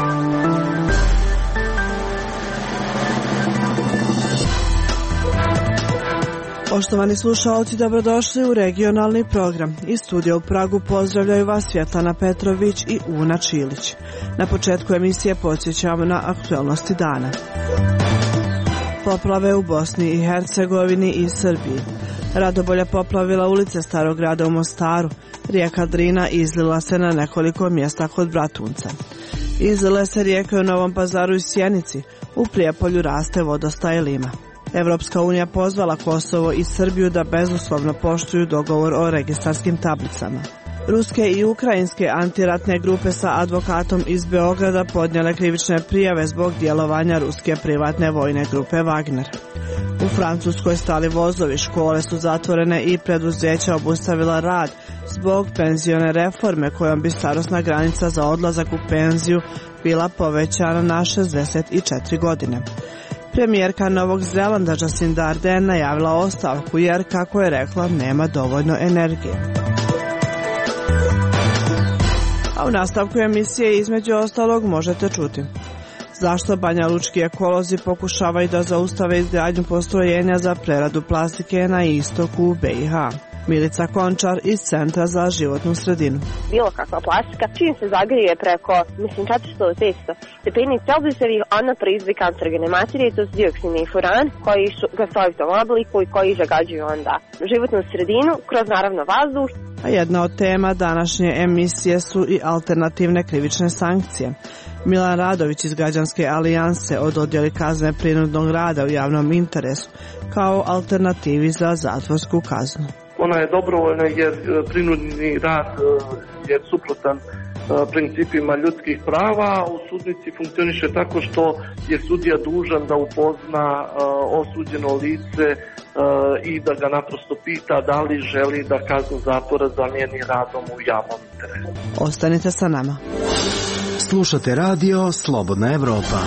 Poštovani slušalci, dobrodošli u regionalni program. Iz studija u Pragu pozdravljaju vas Svjetlana Petrović i Una Čilić. Na početku emisije podsjećamo na aktualnosti dana. Poplave u Bosni i Hercegovini i Srbiji. Radobolja poplavila ulice Starog grada u Mostaru. Rijeka Drina izlila se na nekoliko mjesta kod Bratunca. Izlile se rijeke u Novom Pazaru i Sjenici. U Prijepolju raste vodostaj Lima. Evropska unija pozvala Kosovo i Srbiju da bezuslovno poštuju dogovor o registarskim tablicama. Ruske i ukrajinske antiratne grupe sa advokatom iz Beograda podnijele krivične prijave zbog djelovanja ruske privatne vojne grupe Wagner. U Francuskoj stali vozovi, škole su zatvorene i preduzeća obustavila rad zbog penzione reforme kojom bi starosna granica za odlazak u penziju bila povećana na 64 godine. Premijerka Novog Zelanda Jacinda Ardern najavila ostavku jer, kako je rekla, nema dovoljno energije. A u nastavku emisije između ostalog možete čuti: zašto banjalučki ekolozi pokušavaju da zaustave izgradnju postrojenja za preradu plastike na istoku BiH. Milica Končar iz Centra za životnu sredinu. Bilo kakva plastika, čim se zagrije preko 400-500 stepeni Celzijusovih, ona proizvodi kancerogene materije, to su dioksin i furan, koji su gasovitom obliku i koji zagađuju onda životnu sredinu kroz naravno vazduh. A jedna od tema današnje emisije su i alternativne krivične sankcije. Milan Radović iz Građanske alijanse o dodjeli kazne prinudnog rada u javnom interesu kao alternativi za zatvorsku kaznu. Ona je dobrovoljna jer prinudni rad je suprotan principima ljudskih prava. U sudnici funkcioniše tako što je sudija dužan da upozna osuđeno lice i da ga naprosto pita da li želi da kaznu zatvora zamijeni radom u javnom interesu. Ostanite sa nama. Slušate radio Slobodna Evropa.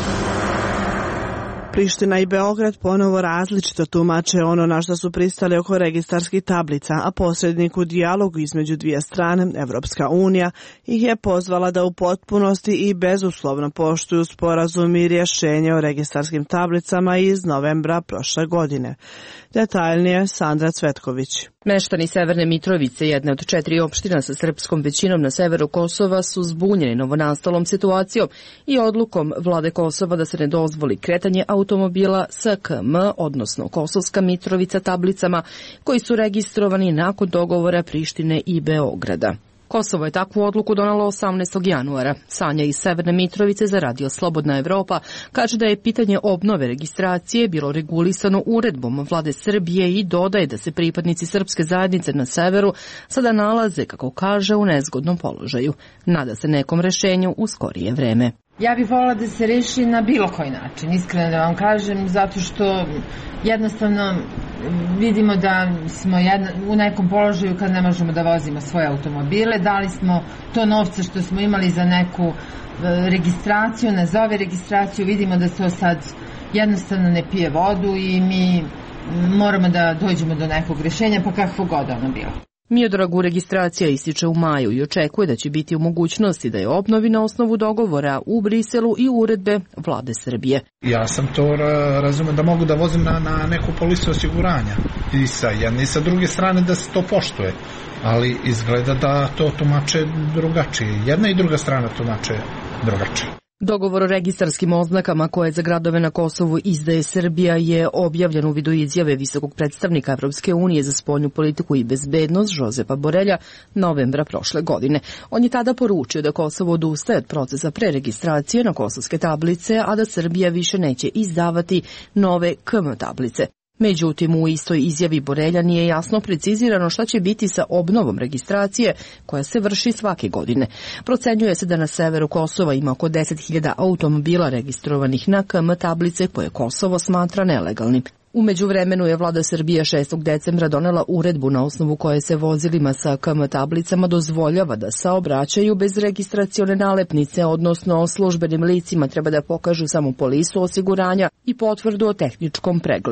Priština i Beograd ponovo različito tumače ono na što su pristali oko registarskih tablica, a posrednik u dijalogu između dvije strane, Evropska unija, ih je pozvala da u potpunosti i bezuslovno poštuju sporazum i rješenje o registarskim tablicama iz novembra prošle godine. Detaljnije Sandra Cvetković. Meštani Severne Mitrovice, jedne od 4 opština sa srpskom većinom na severu Kosova, su zbunjeni novonastalom situacijom i odlukom vlade Kosova da se ne dozvoli kretanje automobila sa KM, odnosno Kosovska Mitrovica tablicama, koji su registrovani nakon dogovora Prištine i Beograda. Kosovo je takvu odluku donalo 18. januara. Sanja iz Severne Mitrovice za radio Slobodna Evropa kaže da je pitanje obnove registracije bilo regulisano uredbom vlade Srbije i dodaje da se pripadnici srpske zajednice na severu sada nalaze, kako kaže, u nezgodnom položaju. Nada se nekom rešenju u skorije vreme. Ja bih voljela da se reši na bilo koji način, iskreno da vam kažem, zato što jednostavno vidimo da smo u nekom položaju kad ne možemo da vozimo svoje automobile. Dali smo to novce što smo imali za neku registraciju, nazove registraciju, vidimo da to sad jednostavno ne pije vodu i mi moramo da dođemo do nekog rješenja, pa kakvo god ono bilo. Miodragu registracija ističe u maju i očekuje da će biti u mogućnosti da je obnovi na osnovu dogovora u Briselu i uredbe vlade Srbije. Ja sam to razumem da mogu da vozim na neku polisu osiguranja i sa jedne i sa druge strane da se to poštuje, ali izgleda da to tumače drugačije. Jedna i druga strana tumače drugačije. Dogovor o registarskim oznakama koje za gradove na Kosovu izdaje Srbija je objavljen u vidu izjave visokog predstavnika Evropske unije za spoljnu politiku i bezbednost Žozepa Borelja novembra prošle godine. On je tada poručio da Kosovo odustaje od procesa preregistracije na kosovske tablice, a da Srbija više neće izdavati nove KM tablice. Međutim, u istoj izjavi Borelja nije jasno precizirano šta će biti sa obnovom registracije koja se vrši svake godine. Procenjuje se da na severu Kosova ima oko 10.000 automobila registrovanih na KM tablice koje Kosovo smatra nelegalnim. U međuvremenu je vlada Srbije 6. decembra donela uredbu na osnovu koje se vozilima sa KM tablicama dozvoljava da saobraćaju bez registracione nalepnice, odnosno službenim licima treba da pokažu samo polisu osiguranja i potvrdu o tehničkom pregledu.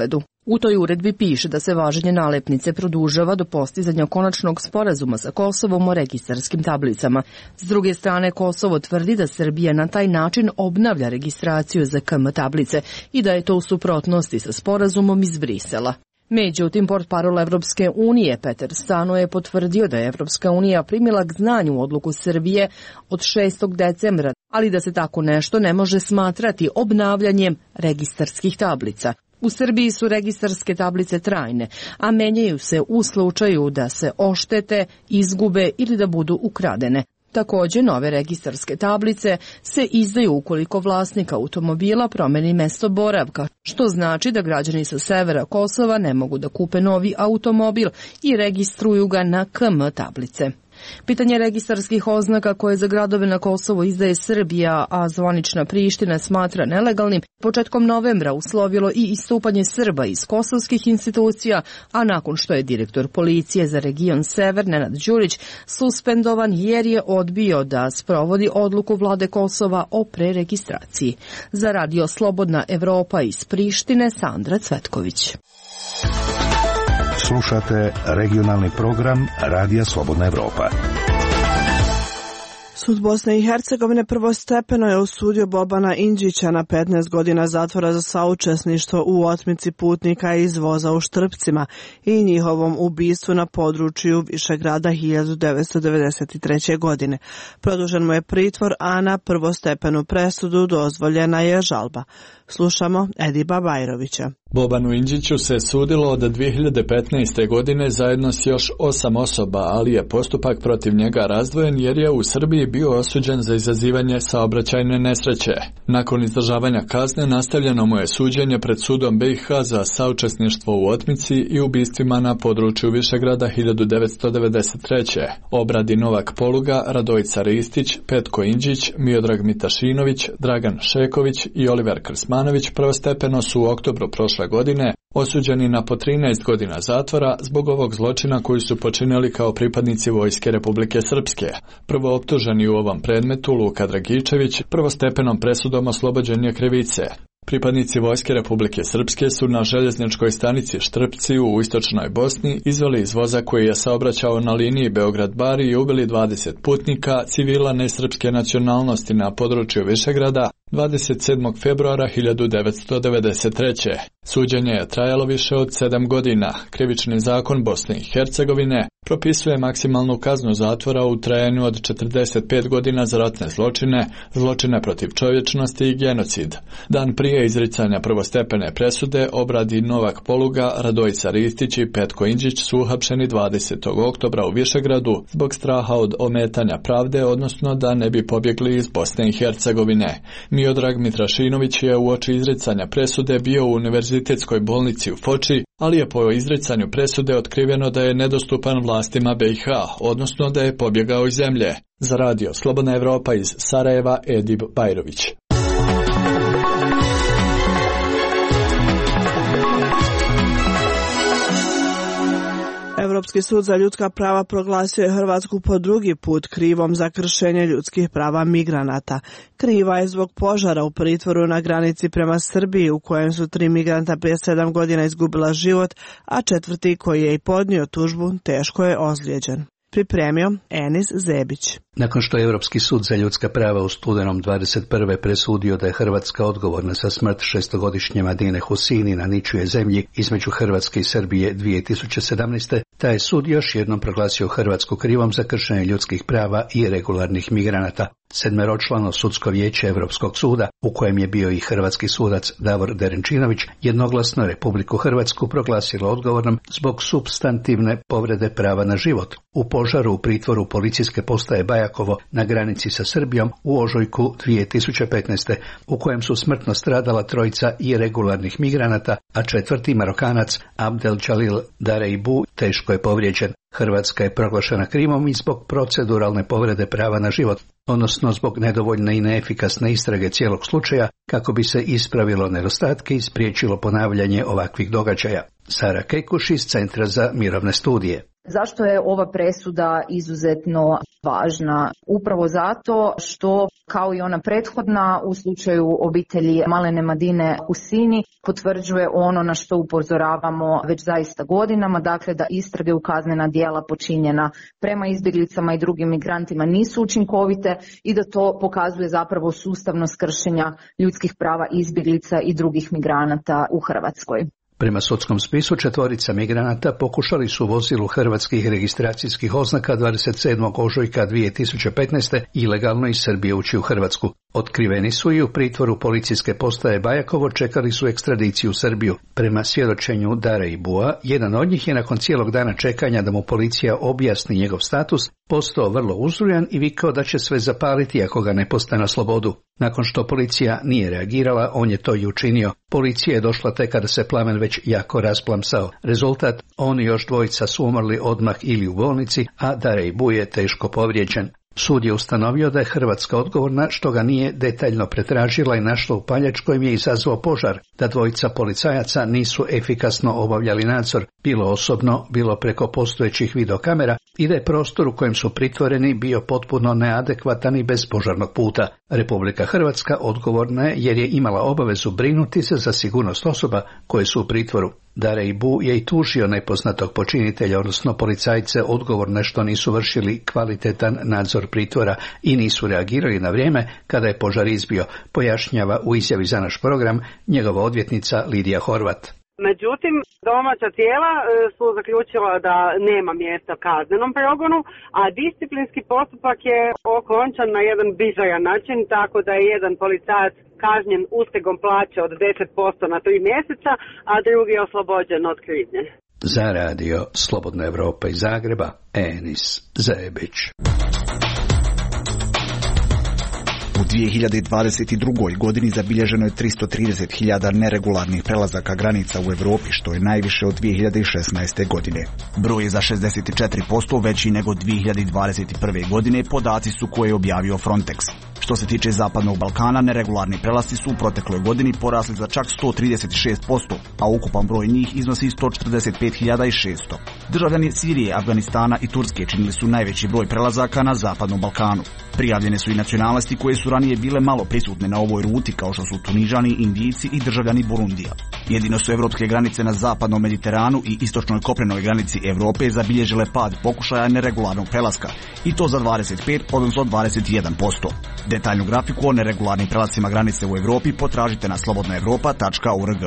U toj uredbi piše da se važenje nalepnice produžava do postizanja konačnog sporazuma sa Kosovom o registarskim tablicama. S druge strane, Kosovo tvrdi da Srbija na taj način obnavlja registraciju za KM tablice i da je to u suprotnosti sa sporazumom iz Brisela. Međutim, portparol Evropske unije Peter Stano je potvrdio da je Evropska unija primila k znanju odluku Srbije od 6. decembra, ali da se tako nešto ne može smatrati obnavljanjem registarskih tablica. U Srbiji su registarske tablice trajne, a menjaju se u slučaju da se oštete, izgube ili da budu ukradene. Također, nove registarske tablice se izdaju ukoliko vlasnik automobila promeni mesto boravka, što znači da građani sa severa Kosova ne mogu da kupe novi automobil i registruju ga na KM tablice. Pitanje registarskih oznaka koje za gradove na Kosovo izdaje Srbija, a zvanična Priština smatra nelegalnim, početkom novembra uslovilo i istupanje Srba iz kosovskih institucija, a nakon što je direktor policije za region Sever Nenad Đurić suspendovan jer je odbio da sprovodi odluku vlade Kosova o preregistraciji. Za Radio Slobodna Evropa iz Prištine, Sandra Cvetković. Slušate regionalni program Radija Slobodna Evropa. Sud Bosne i Hercegovine prvostepeno je osudio Bobana Indžića na 15 godina zatvora za saučesništvo u otmici putnika iz voza u Štrpcima i njihovom ubistvu na području Višegrada 1993. godine. Produžen mu je pritvor, a na prvostepenu presudu dozvoljena je žalba. Slušamo Ediba Bajrovića. Bobanu Indžiću se sudilo od 2015. godine zajedno s još 8 osoba, ali je postupak protiv njega razdvojen jer je u Srbiji bio osuđen za izazivanje saobraćajne nesreće. Nakon izdržavanja kazne nastavljeno mu je suđenje pred sudom BiH za saučesništvo u otmici i ubistvima na području Višegrada 1993. Obradi Novak Poluga, Radojica Ristić, Petko Indžić, Miodrag Mitašinović, Dragan Šeković i Oliver Krsmanović prvostepeno su u oktobru prošle godine osuđeni na po 13 godina zatvora zbog ovog zločina koji su počinili kao pripadnici Vojske Republike Srpske. Prvooptuženi u ovom predmetu Luka Dragičević prvostepenom presudom oslobođen je krivice. Pripadnici Vojske Republike Srpske su na željezničkoj stanici Štrpci u istočnoj Bosni izveli iz voza koji je saobraćao na liniji Beograd-Bari i ubili 20 putnika civila nesrpske nacionalnosti na području Višegrada 27. februara 1993. Suđenje je trajalo više od 7 godina. Krivični zakon Bosne i Hercegovine propisuje maksimalnu kaznu zatvora u trajanju od 45 godina za ratne zločine, zločine protiv čovječnosti i genocid. Dan prije izricanja prvostepene presude obradi Novak Poluga, Radojica Ristić i Petko Indžić su uhapšeni 20. oktobra u Višegradu zbog straha od ometanja pravde, odnosno da ne bi pobjegli iz Bosne i Hercegovine. Miodrag Mitrašinović je uoči izricanja presude bio u univerzitetskoj bolnici u Foči, ali je po izricanju presude otkriveno da je nedostupan vlastima BiH, odnosno da je pobjegao iz zemlje. Za Radio Slobodna Evropa iz Sarajeva, Edib Bajrović. Evropski sud za ljudska prava proglasio je Hrvatsku po drugi put krivom za kršenje ljudskih prava migranata. Kriva je zbog požara u pritvoru na granici prema Srbiji u kojem su 3 migranta prije 7 godina izgubila život, a 4. koji je i podnio tužbu teško je ozlijeđen. Pripremio Enis Zebić. Nakon što je Europski sud za ljudska prava u studenom 21. presudio da je Hrvatska odgovorna za smrt 6-godišnje Madine Husini na ničijoj zemlji između Hrvatske i Srbije 2017. taj je sud još jednom proglasio Hrvatsku krivom za kršenje ljudskih prava i regularnih migranata. 7-člano sudsko vijeće Europskog suda, u kojem je bio i hrvatski sudac Davor Derenčinović, jednoglasno Republiku Hrvatsku proglasilo odgovornom zbog supstantivne povrede prava na život u požaru u pritvoru policijske postaje Bajakovo na granici sa Srbijom u ožujku 2015. u kojem su smrtno stradala 3 iregularnih migranata, a 4. Marokanac Abdel Jalil Dareibu teško je povrijeđen. Hrvatska je proglašena krivom i zbog proceduralne povrede prava na život, odnosno zbog nedovoljne i neefikasne istrage cijelog slučaja kako bi se ispravilo nedostatke i spriječilo ponavljanje ovakvih događaja. Sara Kekuš iz Centra za mirovne studije. Zašto je ova presuda izuzetno važna. Upravo zato što, kao i ona prethodna, u slučaju obitelji Malene Madine Husini, potvrđuje ono na što upozoravamo već zaista godinama, dakle da istrage u kaznena djela počinjena prema izbjeglicama i drugim migrantima nisu učinkovite i da to pokazuje zapravo sustavnost kršenja ljudskih prava izbjeglica i drugih migranata u Hrvatskoj. Prema sudskom spisu 4 migranata pokušali su vozilu hrvatskih registracijskih oznaka 27. ožujka 2015. ilegalno iz Srbije ući u Hrvatsku. Otkriveni su i u pritvoru policijske postaje Bajakovo, čekali su ekstradiciju u Srbiju. Prema svjedočenju Dare i Bua, jedan od njih je nakon cijelog dana čekanja da mu policija objasni njegov status, postao vrlo uzrujan i vikao da će sve zapaliti ako ga ne puste na slobodu. Nakon što policija nije reagirala, on je to i učinio. Policija je došla tek kada se plamen već jako rasplamsao. Rezultat, on i još 2 su umrli odmah ili u bolnici, a Dare i Bu je teško povrijeđen. Sud je ustanovio da je Hrvatska odgovorna što ga nije detaljno pretražila i našla upaljač kojim je izazvao požar, da 2 policajaca nisu efikasno obavljali nadzor, bilo osobno, bilo preko postojećih videokamera, i da je prostor u kojem su pritvoreni bio potpuno neadekvatan i bez požarnog puta. Republika Hrvatska odgovorna je jer je imala obavezu brinuti se za sigurnost osoba koje su u pritvoru. Dare i Bu je i tužio nepoznatog počinitelja, odnosno policajce odgovorne što nisu vršili kvalitetan nadzor pritvora i nisu reagirali na vrijeme kada je požar izbio, pojašnjava u izjavi za naš program njegova odvjetnica Lidija Horvat. Međutim, domaća tijela su zaključila da nema mjesta kaznenom progonu, a disciplinski postupak je okončan na jedan bizajan način, tako da je jedan policajac kažnjen ustegom plaće od 10% na 3 mjeseca, a drugi je oslobođen od krivnje. Za radio Slobodna Evropa iz Zagreba, Enis Zebić. U 2022. godini zabilježeno je 330.000 neregularnih prelazaka granica u Evropi, što je najviše od 2016. godine. Broj je za 64% veći nego 2021. godine, podaci su koje je objavio Frontex. Što se tiče Zapadnog Balkana, neregularni prelasci su u protekloj godini porasli za čak 136%, a ukupan broj njih iznosi 145.600. Državljani Sirije, Afganistana i Turske činili su najveći broj prelazaka na Zapadnom Balkanu. Prijavljene su i nacionalnosti koje su ranije bile malo prisutne na ovoj ruti, kao što su Tunižani, Indijci i državljani Burundija. Jedino su evropske granice na zapadnom Mediteranu i istočnoj kopnenoj granici Evrope zabilježile pad pokušaja neregularnog prelaska, i to za 25, odnosno 21%. Detaljnu grafiku o neregularnim prelascima granice u Evropi potražite na slobodnaevropa.org.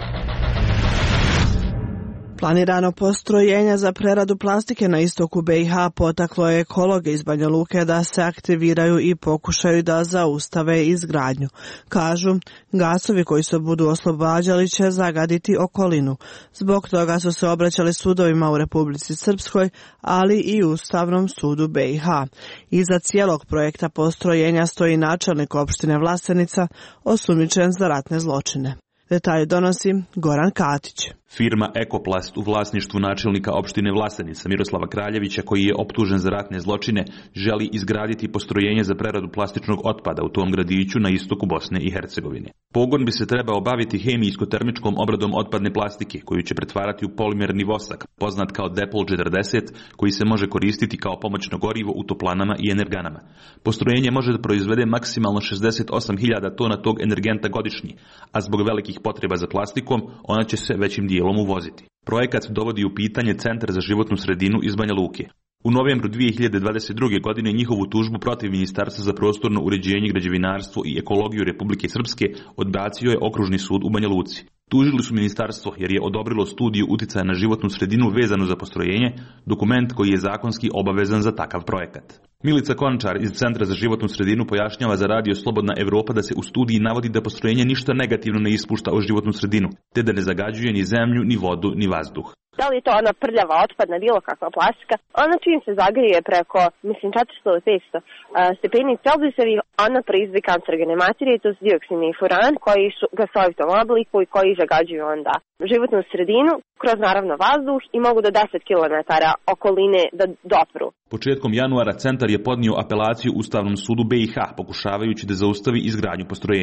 Planirano postrojenje za preradu plastike na istoku BiH potaklo je ekologe iz Banja Luke da se aktiviraju i pokušaju da zaustave izgradnju. Kažu, gasovi koji se budu oslobađali će zagaditi okolinu. Zbog toga su se obraćali sudovima u Republici Srpskoj, ali i Ustavnom sudu BiH. Iza cijelog projekta postrojenja stoji načelnik opštine Vlasenica, osumnjičen za ratne zločine. Detalje donosi Goran Katić. Firma Ekoplast u vlasništvu načelnika opštine Vlasenica Miroslava Kraljevića, koji je optužen za ratne zločine, želi izgraditi postrojenje za preradu plastičnog otpada u tom gradiću na istoku Bosne i Hercegovine. Pogon bi se trebao baviti hemijsko-termičkom obradom otpadne plastike, koju će pretvarati u polimerni vosak, poznat kao Depol 40, koji se može koristiti kao pomoćno gorivo u toplanama i energanama. Postrojenje može da proizvede maksimalno 68.000 tona tog energenta godišnji, a zbog velikih potreba za plastikom, ona će se većim dijelom uvoziti. Projekat dovodi u pitanje Centar za životnu sredinu iz Banja Luke. U novembru 2022. godine njihovu tužbu protiv Ministarstva za prostorno uređenje, građevinarstvo i ekologiju Republike Srpske odbacio je Okružni sud u Banja Luci. Tužili su ministarstvo jer je odobrilo studiju uticaja na životnu sredinu vezanu za postrojenje, dokument koji je zakonski obavezan za takav projekat. Milica Končar iz Centra za životnu sredinu pojašnjava za radio Slobodna Evropa da se u studiji navodi da postrojenje ništa negativno ne ispušta u životnu sredinu, te da ne zagađuje ni zemlju, ni vodu, ni vazduh. Da li je to ona prljava, otpadna, bilo kakva plastika, ona čim se zagrije preko, 400 do 500 stepeni Celzijusovih, ona proizvodi kancerogene materije, to su dioksin i furan, koji su gasovitom obliku i koji zagađuju onda životnu sredinu, kroz naravno vazduh, i mogu do 10 km okoline da dopru. Početkom januara centar je podnio apelaciju Ustavnom sudu BiH, pokušavajući da zaustavi izgradnju postrojenja.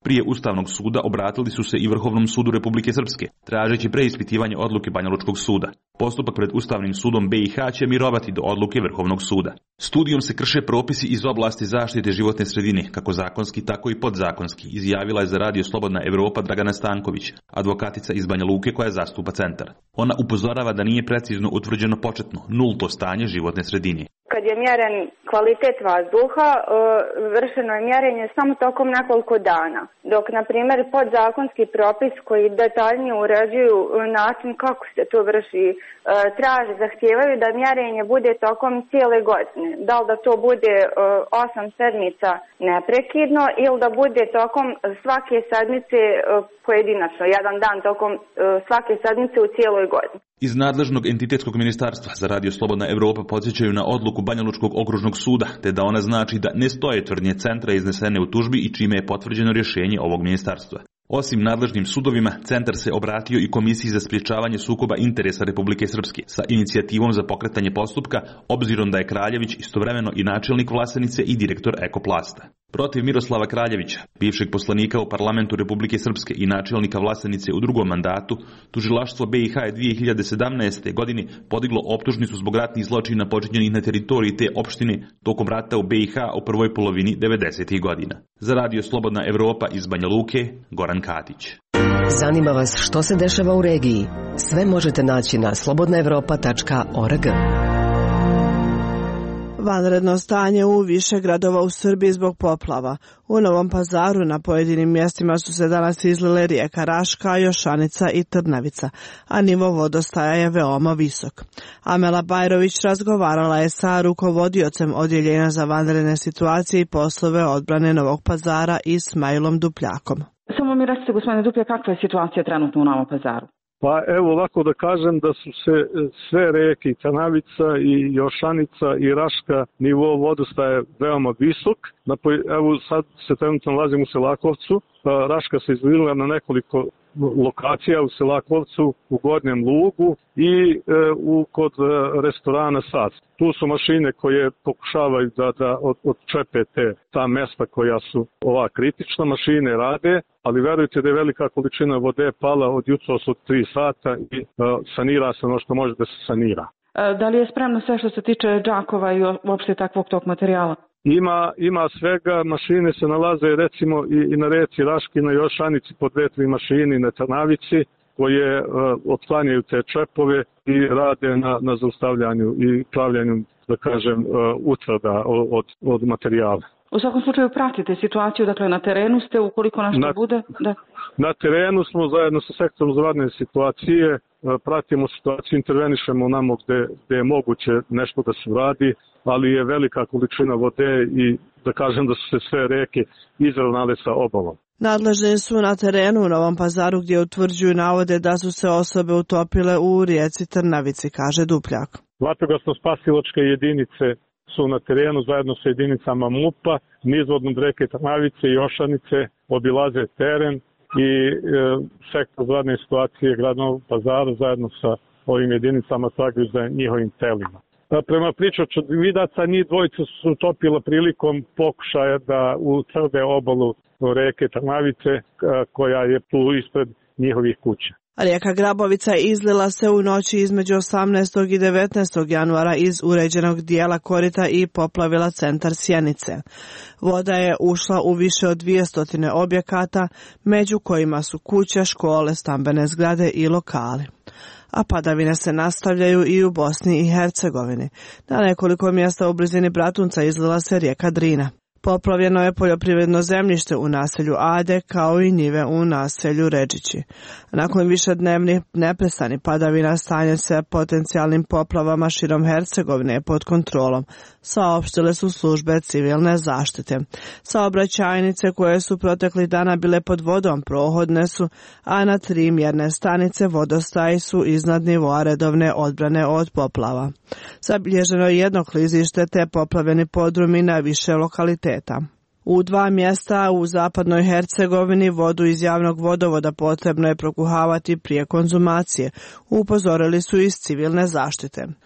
Prije Ustavnog suda obratili su se i Vrhovnom sudu Republike Srpske, tražeći preispitivanje odluke Banjalučkog suda. Postupak pred Ustavnim sudom BiH će mirovati do odluke Vrhovnog suda. Studijom se krše propisi iz oblasti zaštite životne sredine, kako zakonski, tako i podzakonski, izjavila je za Radio Slobodna Evropa Dragana Stanković, advokatica iz Banja Luke koja zastupa centar. Ona upozorava da nije precizno utvrđeno početno, nulto stanje životne sredine. Kad je mjeren kvalitet vazduha, vršeno je mjerenje samo tokom nekoliko dana. Dok, na primjer, podzakonski propis koji detaljnije uređuju način kako se to vrši, traže, zahtijevaju da mjerenje bude tokom cijele godine. Da li da to bude 8 sedmica neprekidno ili da bude tokom svake sedmice pojedinačno, jedan dan tokom svake sedmice u cijeloj godini. Iz nadležnog entitetskog ministarstva za Radio Slobodna Evropa podsjećaju na odluku Banjalučkog okružnog suda, te da ona znači da ne stoje tvrdnje centra iznesene u tužbi i čime je potvrđeno rješenje ovog ministarstva. Osim nadležnim sudovima, centar se obratio i Komisiji za sprječavanje sukoba interesa Republike Srpske sa inicijativom za pokretanje postupka, obzirom da je Kraljević istovremeno i načelnik Vlasenice i direktor Ekoplasta. Protiv Miroslava Kraljevića, bivšeg poslanika u parlamentu Republike Srpske i načelnika Vlasenice u drugom mandatu, tužilaštvo BiH je 2017. godine podiglo optužnicu zbog ratnih zločina počinjenih na teritoriji te opštine tokom rata u BiH u prvoj polovini 90. godina. Za Radio Slobodna Evropa iz Banja Luke, Goran Katić. Zanima vas što se dešava u regiji? Sve možete naći na slobodnaevropa.org. Vanredno stanje u više gradova u Srbiji zbog poplava. U Novom Pazaru na pojedinim mjestima su se danas izlile rijeka Raška, Jošanica i Trnavica, a nivo vodostaja je veoma visok. Amela Bajrović razgovarala je sa rukovodiocem Odjeljenja za vanredne situacije i poslove odbrane Novog Pazara Ismailom Dupljakom. Samo mi recite, gospodine Dupljak, kakva je situacija trenutno u Novom Pazaru? Pa evo ovako da kažem da su se sve reke i Trnavica i Jošanica i Raška nivo vodostaja veoma visok. Evo sad se trenutno nalazim u Selakovcu. Raška se izlila na nekoliko lokacija u Selakovcu, u Gornjem Lugu i kod restorana Sad. Tu su mašine koje pokušavaju da odčepe ta mesta koja su ova kritična, mašine rade, ali verujte da je velika količina vode pala od jutros od 3 sata i sanira se ono što može da se sanira. Da li je spremno sve što se tiče džakova i uopšte takvog tog materijala? Ima svega, mašine se nalaze recimo i na reci Raški, na Jošanici po 2-3 mašini na Trnavici koje otklanjaju te čepove i rade na zaustavljanju i pravljanju, da kažem, utvrda od materijala. U svakom slučaju pratite situaciju, dakle na terenu ste, ukoliko nešto bude? Da. Na terenu smo zajedno sa sektorom za vanredne situacije, pratimo situaciju, intervenišemo onamo gde je moguće nešto da se radi, ali je velika količina vode i da kažem da su se sve reke izravnale sa obalom. Nadležni su na terenu u Novom Pazaru gdje utvrđuju navode da su se osobe utopile u rijeci Trnavici, kaže Dupljak. Vatrogasno-spasilačke jedinice su na terenu zajedno sa jedinicama MUP-a, nizvodno od reke Trnavice i Jošanice obilaze teren i sektor za vanredne situacije grada Novog Pazara zajedno sa ovim jedinicama tragaju za njihovim telima. Prema priču očevidaca, njih dvojica su utopila prilikom pokušaja da utvrde obalu reke Trnavice koja je tu ispred njihovih kuća. Rijeka Grabovica izlila se u noći između 18. i 19. januara iz uređenog dijela korita i poplavila centar Sjenice. Voda je ušla u više od 200 objekata, među kojima su kuće, škole, stambene zgrade i lokali. A padavine se nastavljaju i u Bosni i Hercegovini. Na nekoliko mjesta u blizini Bratunca izlila se rijeka Drina. Poplavljeno je poljoprivredno zemljište u naselju Ade kao i njive u naselju Ređići. Nakon višednevnih neprestanih padavina stanje se potencijalnim poplavama širom Hercegovine pod kontrolom, saopštile su službe civilne zaštite. Saobraćajnice koje su proteklih dana bile pod vodom prohodne su, a na 3 mjerne stanice vodostaji su iznad nivoa redovne odbrane od poplava. Zabilježeno je jedno klizište te poplavljeni podrumi na više lokaliteta. U 2 mjesta u zapadnoj Hercegovini vodu iz javnog vodovoda potrebno je prokuhavati prije konzumacije, upozorili su iz civilne zaštite.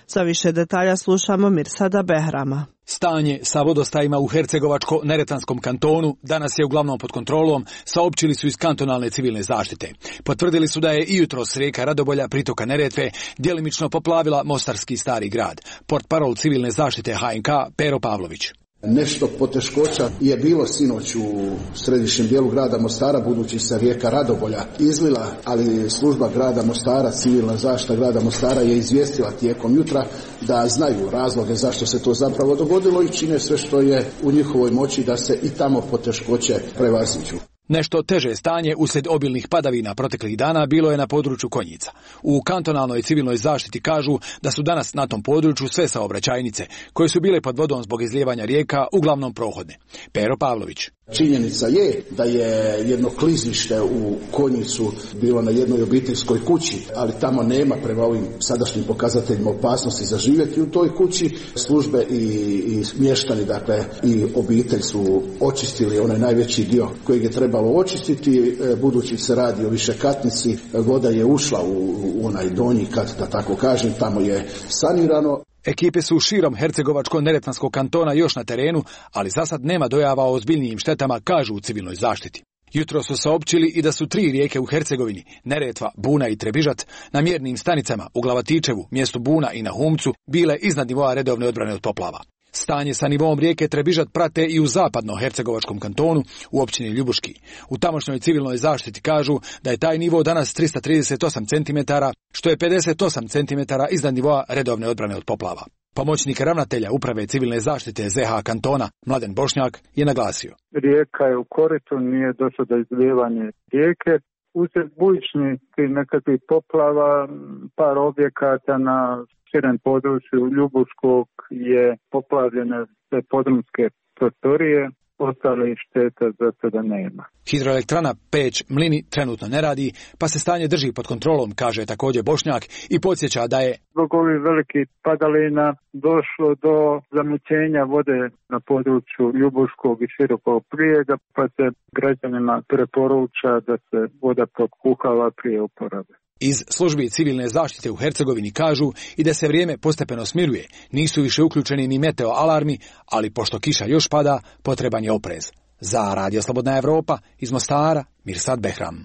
Za više detalja slušamo Mirsada Behrama. Stanje sa vodostajima u Hercegovačko-Neretvanskom kantonu danas je uglavnom pod kontrolom, saopćili su iz kantonalne civilne zaštite. Potvrdili su da je i jutros rijeka Radobolja pritoka Neretve djelimično poplavila Mostarski Stari grad. Portparol civilne zaštite HNK Pero Pavlović. Nešto poteškoća je bilo sinoć u središnjem dijelu grada Mostara, budući se rijeka Radobolja izlila, ali služba grada Mostara, civilna zaštita grada Mostara je izvijestila tijekom jutra da znaju razloge zašto se to zapravo dogodilo i čine sve što je u njihovoj moći da se i tamo poteškoće prevaziđu. Nešto teže stanje uslijed obilnih padavina proteklih dana bilo je na području Konjica. U kantonalnoj civilnoj zaštiti kažu da su danas na tom području sve saobraćajnice, koje su bile pod vodom zbog izlijevanja rijeka, uglavnom prohodne. Pero Pavlović. Činjenica je da je jedno klizište u Konjicu bilo na jednoj obiteljskoj kući, ali tamo nema prema ovim sadašnjim pokazateljima opasnosti za živjeti u toj kući. Službe i mještani, dakle i obitelj su očistili onaj najveći dio kojeg je trebalo očistiti, budući se radi o višekatnici, voda je ušla u onaj donji kat, da tako kažem, tamo je sanirano. Ekipe su širom Hercegovačko-Neretvanskog kantona još na terenu, ali zasad nema dojava o ozbiljnijim štetama, kažu u civilnoj zaštiti. Jutro su saopćili i da su 3 rijeke u Hercegovini, Neretva, Buna i Trebižat, na mjernim stanicama u Glavatičevu, mjestu Buna i na Humcu, bile iznad nivoa redovne odbrane od poplava. Stanje sa nivom rijeke Trebižat prate i u zapadno-hercegovačkom kantonu u općini Ljubuški. U tamošnjoj civilnoj zaštiti kažu da je taj nivo danas 338 cm, što je 58 cm iznad nivoa redovne odbrane od poplava. Pomoćnik ravnatelja uprave civilne zaštite ZH kantona, Mladen Bošnjak, je naglasio. Rijeka je u koritu, nije došlo do izlijevanja rijeke. Usred bujičnih nekakvih poplava, par objekata na širem području Ljubuškog je poplavljene sve podrumske prostorije, ostale šteta za sada nema. Hidroelektrana Peć Mlini trenutno ne radi, pa se stanje drži pod kontrolom, kaže također Bošnjak i podsjeća da je zbog ovih velikih padalina došlo do zamućenja vode na području Ljubuškog i Širokog Prijega, pa se građanima preporuča da se voda prokuhava prije uporabe. Iz službi civilne zaštite u Hercegovini kažu i da se vrijeme postepeno smiruje, nisu više uključeni ni meteo alarmi, ali pošto kiša još pada, potreban je oprez. Za Radio Slobodna Evropa, iz Mostara, Mirsad Behram.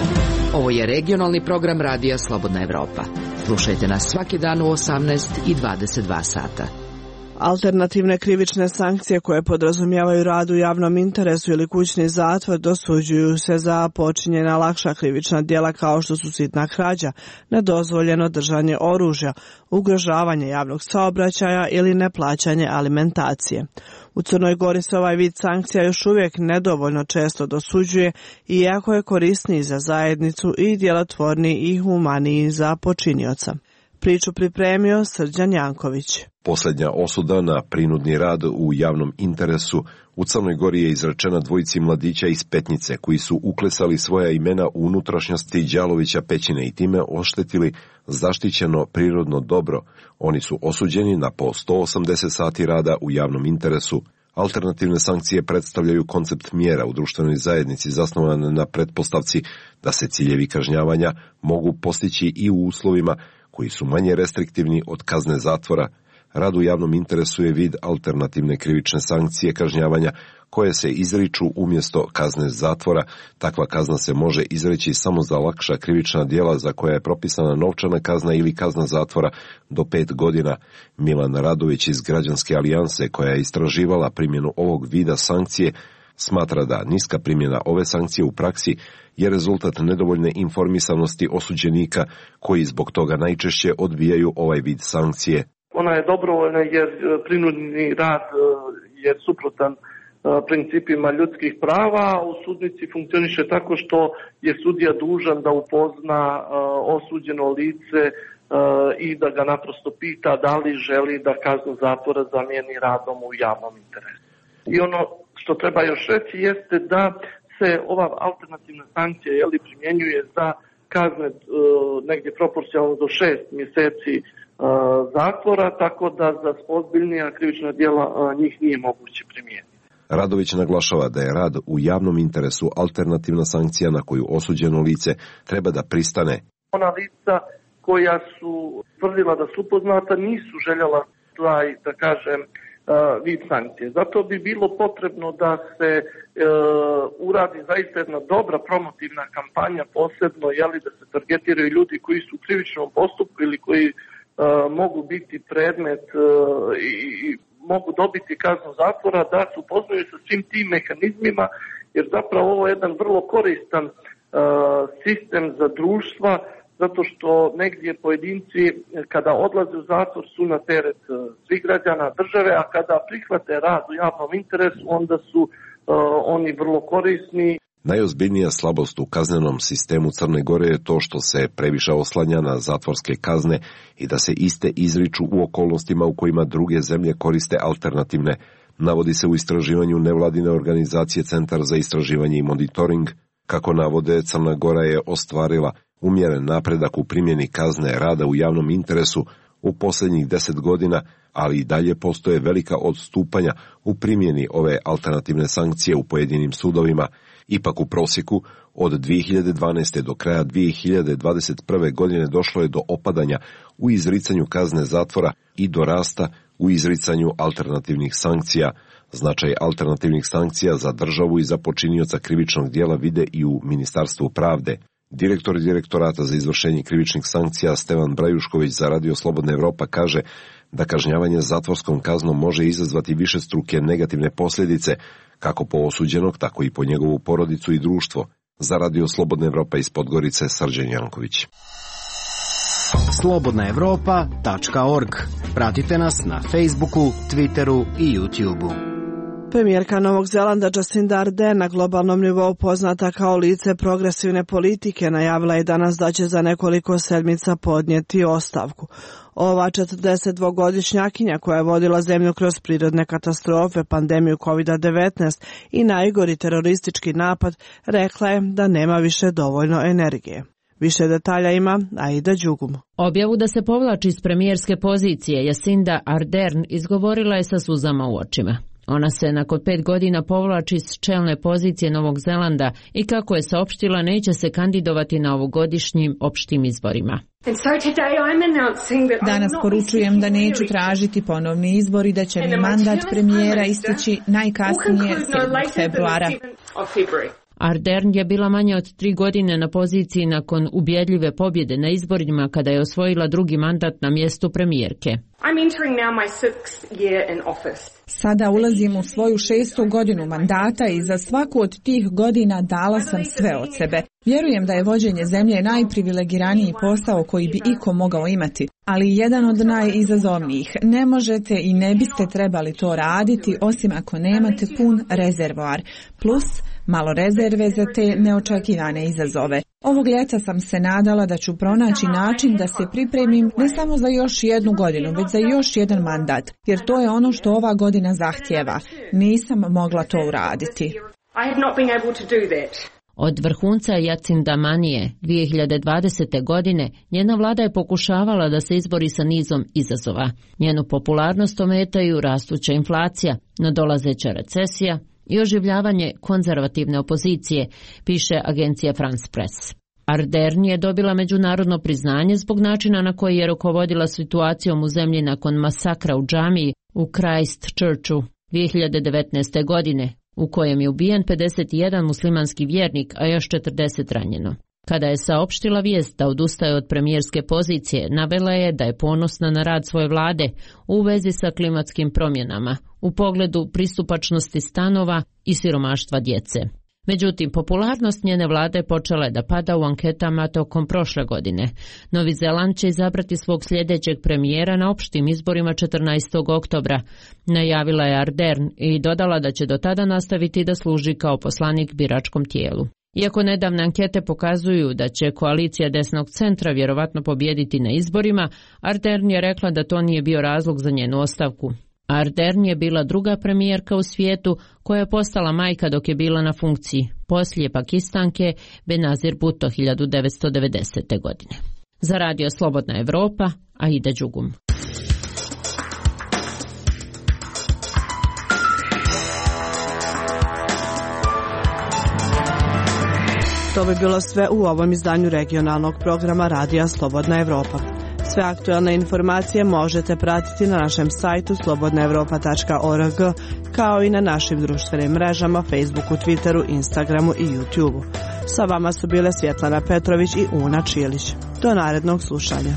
Ovo je regionalni program Radija Slobodna Evropa. Slušajte nas svaki dan u 18 i 22 sata. Alternativne krivične sankcije koje podrazumijevaju rad u javnom interesu ili kućni zatvor dosuđuju se za počinjena lakša krivična djela kao što su sitna krađa, nedozvoljeno držanje oružja, ugrožavanje javnog saobraćaja ili neplaćanje alimentacije. U Crnoj Gori se ovaj vid sankcija još uvijek nedovoljno često dosuđuje, iako je korisniji za zajednicu i djelotvorniji i humaniji za počinioca. Priču pripremio Srđan Janković. Posljednja osuda na prinudni rad u javnom interesu u Crnoj Gori je izrečena dvojici mladića iz Petnice koji su uklesali svoja imena u unutrašnjosti Đalovića pećine i time oštetili zaštićeno prirodno dobro. Oni su osuđeni na po 180 sati rada u javnom interesu. Alternativne sankcije predstavljaju koncept mjera u društvenoj zajednici zasnovan na pretpostavci da se ciljevi kažnjavanja mogu postići i u uslovima koji su manje restriktivni od kazne zatvora. Rad u javnom interesu je vid alternativne krivične sankcije kažnjavanja koje se izriču umjesto kazne zatvora. Takva kazna se može izreći samo za lakša krivična djela za koja je propisana novčana kazna ili kazna zatvora do 5 godina. Milan Radović iz Građanske alijanse, koja je istraživala primjenu ovog vida sankcije, smatra da niska primjena ove sankcije u praksi je rezultat nedovoljne informisanosti osuđenika koji zbog toga najčešće odbijaju ovaj vid sankcije. Ona je dobrovoljna jer prinudni rad je suprotan principima ljudskih prava. U sudnici funkcioniše tako što je sudija dužan da upozna osuđeno lice i da ga naprosto pita da li želi da kaznu zatvora zamijeni radom u javnom interesu. I ono što treba još reći jeste da se ova alternativna sankcija primjenjuje za kazne negdje proporcionalno do 6 mjeseci zatvora, tako da za ozbiljnija krivična djela njih nije moguće primijeniti. Radović naglašava da je rad u javnom interesu alternativna sankcija na koju osuđeno lice treba da pristane. Ona lica koja su tvrdila da su upoznata nisu željela taj, da kažem, vid sankcije. Zato bi bilo potrebno da se uradi zaista jedna dobra promotivna kampanja, posebno da se targetiraju ljudi koji su u krivičnom postupku ili koji mogu biti predmet i mogu dobiti kaznu zatvora, da se upoznaju sa svim tim mehanizmima, jer zapravo ovo je jedan vrlo koristan sistem za društva, zato što negdje pojedinci kada odlaze u zatvor su na teret svih građana države, a kada prihvate rad u javnom interesu, onda su oni vrlo korisni. Najozbiljnija slabost u kaznenom sistemu Crne Gore je to što se previše oslanja na zatvorske kazne i da se iste izriču u okolnostima u kojima druge zemlje koriste alternativne. Navodi se u istraživanju nevladine organizacije Centar za istraživanje i monitoring. Kako navode, Crna Gora je ostvarila umjeren napredak u primjeni kazne rada u javnom interesu u posljednjih 10 godina, ali i dalje postoje velika odstupanja u primjeni ove alternativne sankcije u pojedinim sudovima. Ipak u prosjeku od 2012. do kraja 2021. godine došlo je do opadanja u izricanju kazne zatvora i do rasta u izricanju alternativnih sankcija. Značaj alternativnih sankcija za državu i za počinioca krivičnog djela vide i u Ministarstvu pravde. Direktor Direktorata za izvršenje krivičnih sankcija Stevan Brajušković za Radio Slobodna Evropa kaže da kažnjavanje zatvorskom kaznom može izazvati višestruke negativne posljedice, kako po osuđenog, tako i po njegovu porodicu i društvo. Za Radio Slobodna Evropa iz Podgorice, Srđan Janković. slobodnaevropa.org. Pratite nas na Facebooku, Twitteru i YouTubeu. Premijerka Novog Zelanda Jacinda Ardern, na globalnom nivou poznata kao lice progresivne politike, najavila je danas da će za nekoliko sedmica podnijeti ostavku. Ova 42-godišnjakinja koja je vodila zemlju kroz prirodne katastrofe, pandemiju COVID-19 i najgori teroristički napad, rekla je da nema više dovoljno energije. Više detalja ima Aida Đugum. Objavu da se povlači iz premijerske pozicije Jacinda Ardern izgovorila je sa suzama u očima. Ona se nakon 5 godina povlači iz čelne pozicije Novog Zelanda i kako je saopštila neće se kandidovati na ovogodišnjim opštim izborima. Danas poručujem da neću tražiti ponovni izbor i da će mi mandat premijera istići najkasnije 7. februara. Ardern je bila manje od 3 godine na poziciji nakon ubjedljive pobjede na izborima kada je osvojila drugi mandat na mjestu premijerke. Sada ulazim u svoju 6. godinu mandata i za svaku od tih godina dala sam sve od sebe. Vjerujem da je vođenje zemlje najprivilegiraniji posao koji bi iko mogao imati, ali jedan od najizazovnijih. Ne možete i ne biste trebali to raditi osim ako nemate pun rezervoar, plus malo rezerve za te neočekivane izazove. Ovog ljeta sam se nadala da ću pronaći način da se pripremim ne samo za još jednu godinu, već za još jedan mandat, jer to je ono što ova godina zahtijeva. Nisam mogla to uraditi. Od vrhunca Jacinda Manije 2020. godine njena vlada je pokušavala da se izbori sa nizom izazova. Njenu popularnost ometaju rastuća inflacija, nadolazeća recesija i oživljavanje konzervativne opozicije, piše agencija France Press. Ardern je dobila međunarodno priznanje zbog načina na koji je rukovodila situacijom u zemlji nakon masakra u džamiji u Christchurchu 2019. godine, u kojem je ubijen 51 muslimanski vjernik, a još 40 ranjeno. Kada je saopštila vijest da odustaje od premijerske pozicije, navela je da je ponosna na rad svoje vlade u vezi sa klimatskim promjenama, u pogledu pristupačnosti stanova i siromaštva djece. Međutim, popularnost njene vlade počela je da pada u anketama tokom prošle godine. Novi Zeland će izabrati svog sljedećeg premijera na opštim izborima 14. oktobra, najavila je Ardern i dodala da će do tada nastaviti da služi kao poslanik biračkom tijelu. Iako nedavne ankete pokazuju da će koalicija desnog centra vjerovatno pobijediti na izborima, Ardern je rekla da to nije bio razlog za njenu ostavku. Ardern je bila druga premijerka u svijetu koja je postala majka dok je bila na funkciji, poslije Pakistanke Benazir Bhutto 1990. godine. Za Radio Slobodna Evropa, Aida Đugum. To bi bilo sve u ovom izdanju regionalnog programa Radija Slobodna Evropa. Sve aktualne informacije možete pratiti na našem sajtu slobodnaevropa.org, kao i na našim društvenim mrežama Facebooku, Twitteru, Instagramu i YouTubeu. Sa vama su bile Svjetlana Petrović i Una Čilić. Do narednog slušanja.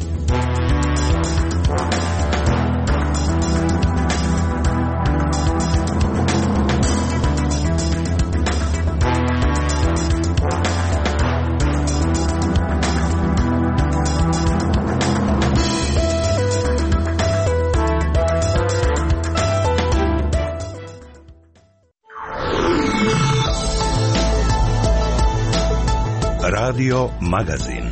Radio Magazin.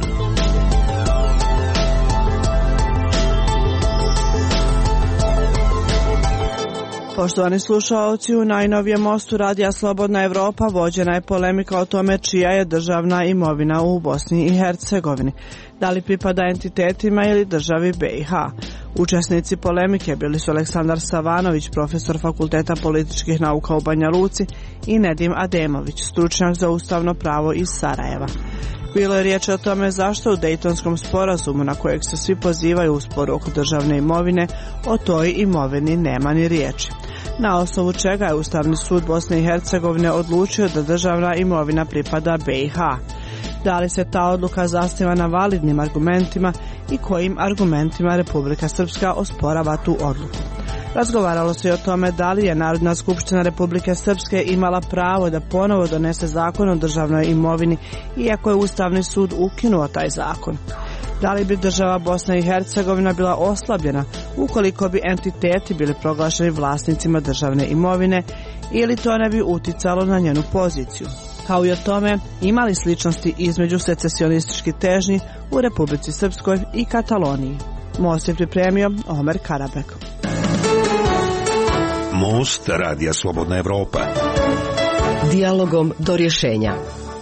Poštovani slušaoci, u najnovijem mostu Radija Slobodna Evropa vođena je polemika o tome čija je državna imovina u Bosni i Hercegovini. Da li pripada entitetima ili državi BiH? Učesnici polemike bili su Aleksandar Savanović, profesor Fakulteta političkih nauka u Banja Luci, i Nedim Ademović, stručnjak za ustavno pravo iz Sarajeva. Bilo je riječ o tome zašto u Dejtonskom sporazumu, na kojeg se svi pozivaju u sporu oko državne imovine, o toj imovini nema ni riječi. Na osnovu čega je Ustavni sud Bosne i Hercegovine odlučio da državna imovina pripada BiH. Da li se ta odluka zasniva na validnim argumentima i kojim argumentima Republika Srpska osporava tu odluku. Razgovaralo se i o tome da li je Narodna skupština Republike Srpske imala pravo da ponovo donese zakon o državnoj imovini, iako je Ustavni sud ukinuo taj zakon. Da li bi država Bosna i Hercegovina bila oslabljena ukoliko bi entiteti bili proglašeni vlasnicima državne imovine, ili to ne bi uticalo na njenu poziciju, kao i o tome ima li sličnosti između secesionističkih težnji u Republici Srpskoj i Kataloniji. Most je pripremio Omer Karabek. Most Radija Slobodna Evropa. Dijalogom do rješenja.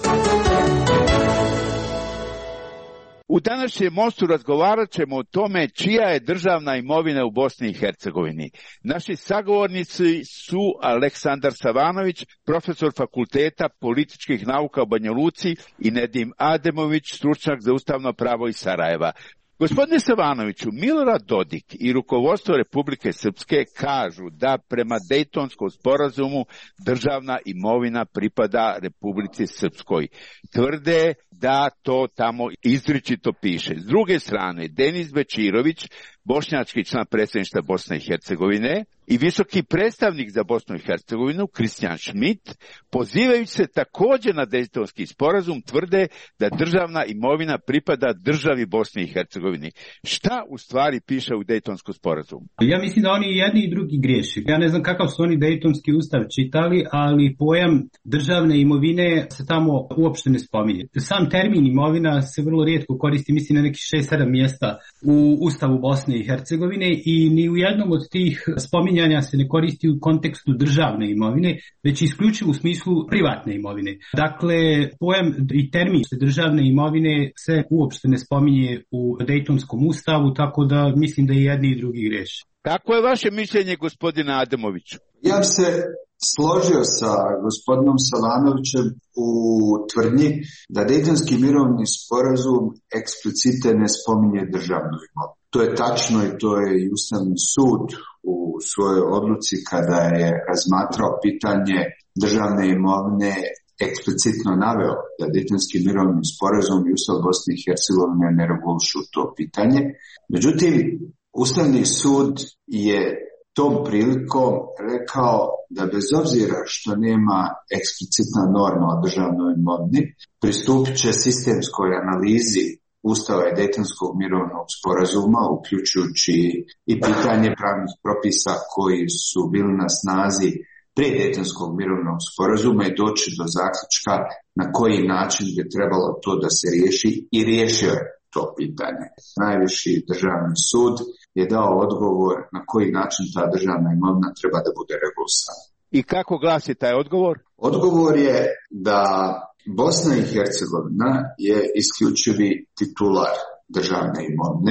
U današnjem mostu razgovarat ćemo o tome čija je državna imovina u Bosni i Hercegovini. Naši sagovornici su Aleksandar Savanović, profesor Fakulteta političkih nauka u Banja Luci, i Nedim Ademović, stručnjak za ustavno pravo iz Sarajeva. Gospodine Savanoviću, Milorad Dodik i rukovodstvo Republike Srpske kažu da prema Dejtonskom sporazumu državna imovina pripada Republici Srpskoj. Tvrde da to tamo izričito piše. S druge strane, Denis Bečirović, bošnjački član predsjedništva Bosne i Hercegovine, i visoki predstavnik za Bosnu i Hercegovinu, Kristijan Schmidt, pozivajući se također na Dejtonski sporazum, tvrde da državna imovina pripada državi Bosni i Hercegovini. Šta u stvari piše u Dejtonskom sporazumu? Ja mislim da oni jedni i drugi griješi. Ja ne znam kakav su oni Dejtonski ustav čitali, ali pojam državne imovine se tamo uopšte ne spominje. Sam termin imovina se vrlo rijetko koristi, mislim na nekih 6-7 mjesta u Ustavu Bosne i Hercegovine, i ni u jednom od tih spominjanja se ne koristi u kontekstu državne imovine, već isključivo u smislu privatne imovine. Dakle, pojam i termin državne imovine se uopšte ne spominje u Dejtonskom ustavu, tako da mislim da i jedni i drugi griješi. Kako je vaše mišljenje, gospodine Ademoviću? Ja bi se složio sa gospodinom Savanovićem u tvrdnji da Dejtonski mirovni sporazum eksplicite ne spominje državnu imovinu. To je tačno i to je i Ustavni sud u svojoj odluci kada je razmatrao pitanje državne imovine eksplicitno naveo da Dejtonski mirovni sporazum i Ustav Bosne i Hercegovine ne regulišu to pitanje. Međutim, Ustavni sud je tom prilikom rekao da bez obzira što nema eksplicitna norma o državnoj imovini, pristupit će sistemskoj analizi Ustava i Dejtonskog mirovnog sporazuma, uključujući i pitanje pravnih propisa koji su bili na snazi prije Dejtonskog mirovnog sporazuma i doći do zaključka na koji način bi trebalo to da se riješi, i riješio je to pitanje. Najviši državni sud je dao odgovor na koji način ta državna imovina treba da bude regulisana. I kako glasi taj odgovor? Odgovor je da Bosna i Hercegovina je isključivi titular državne imovine,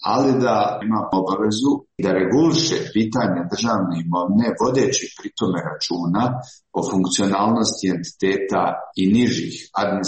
ali da ima obavezu da reguliše pitanje državne imovine, vodeći pri tome računa o funkcionalnosti entiteta i nižih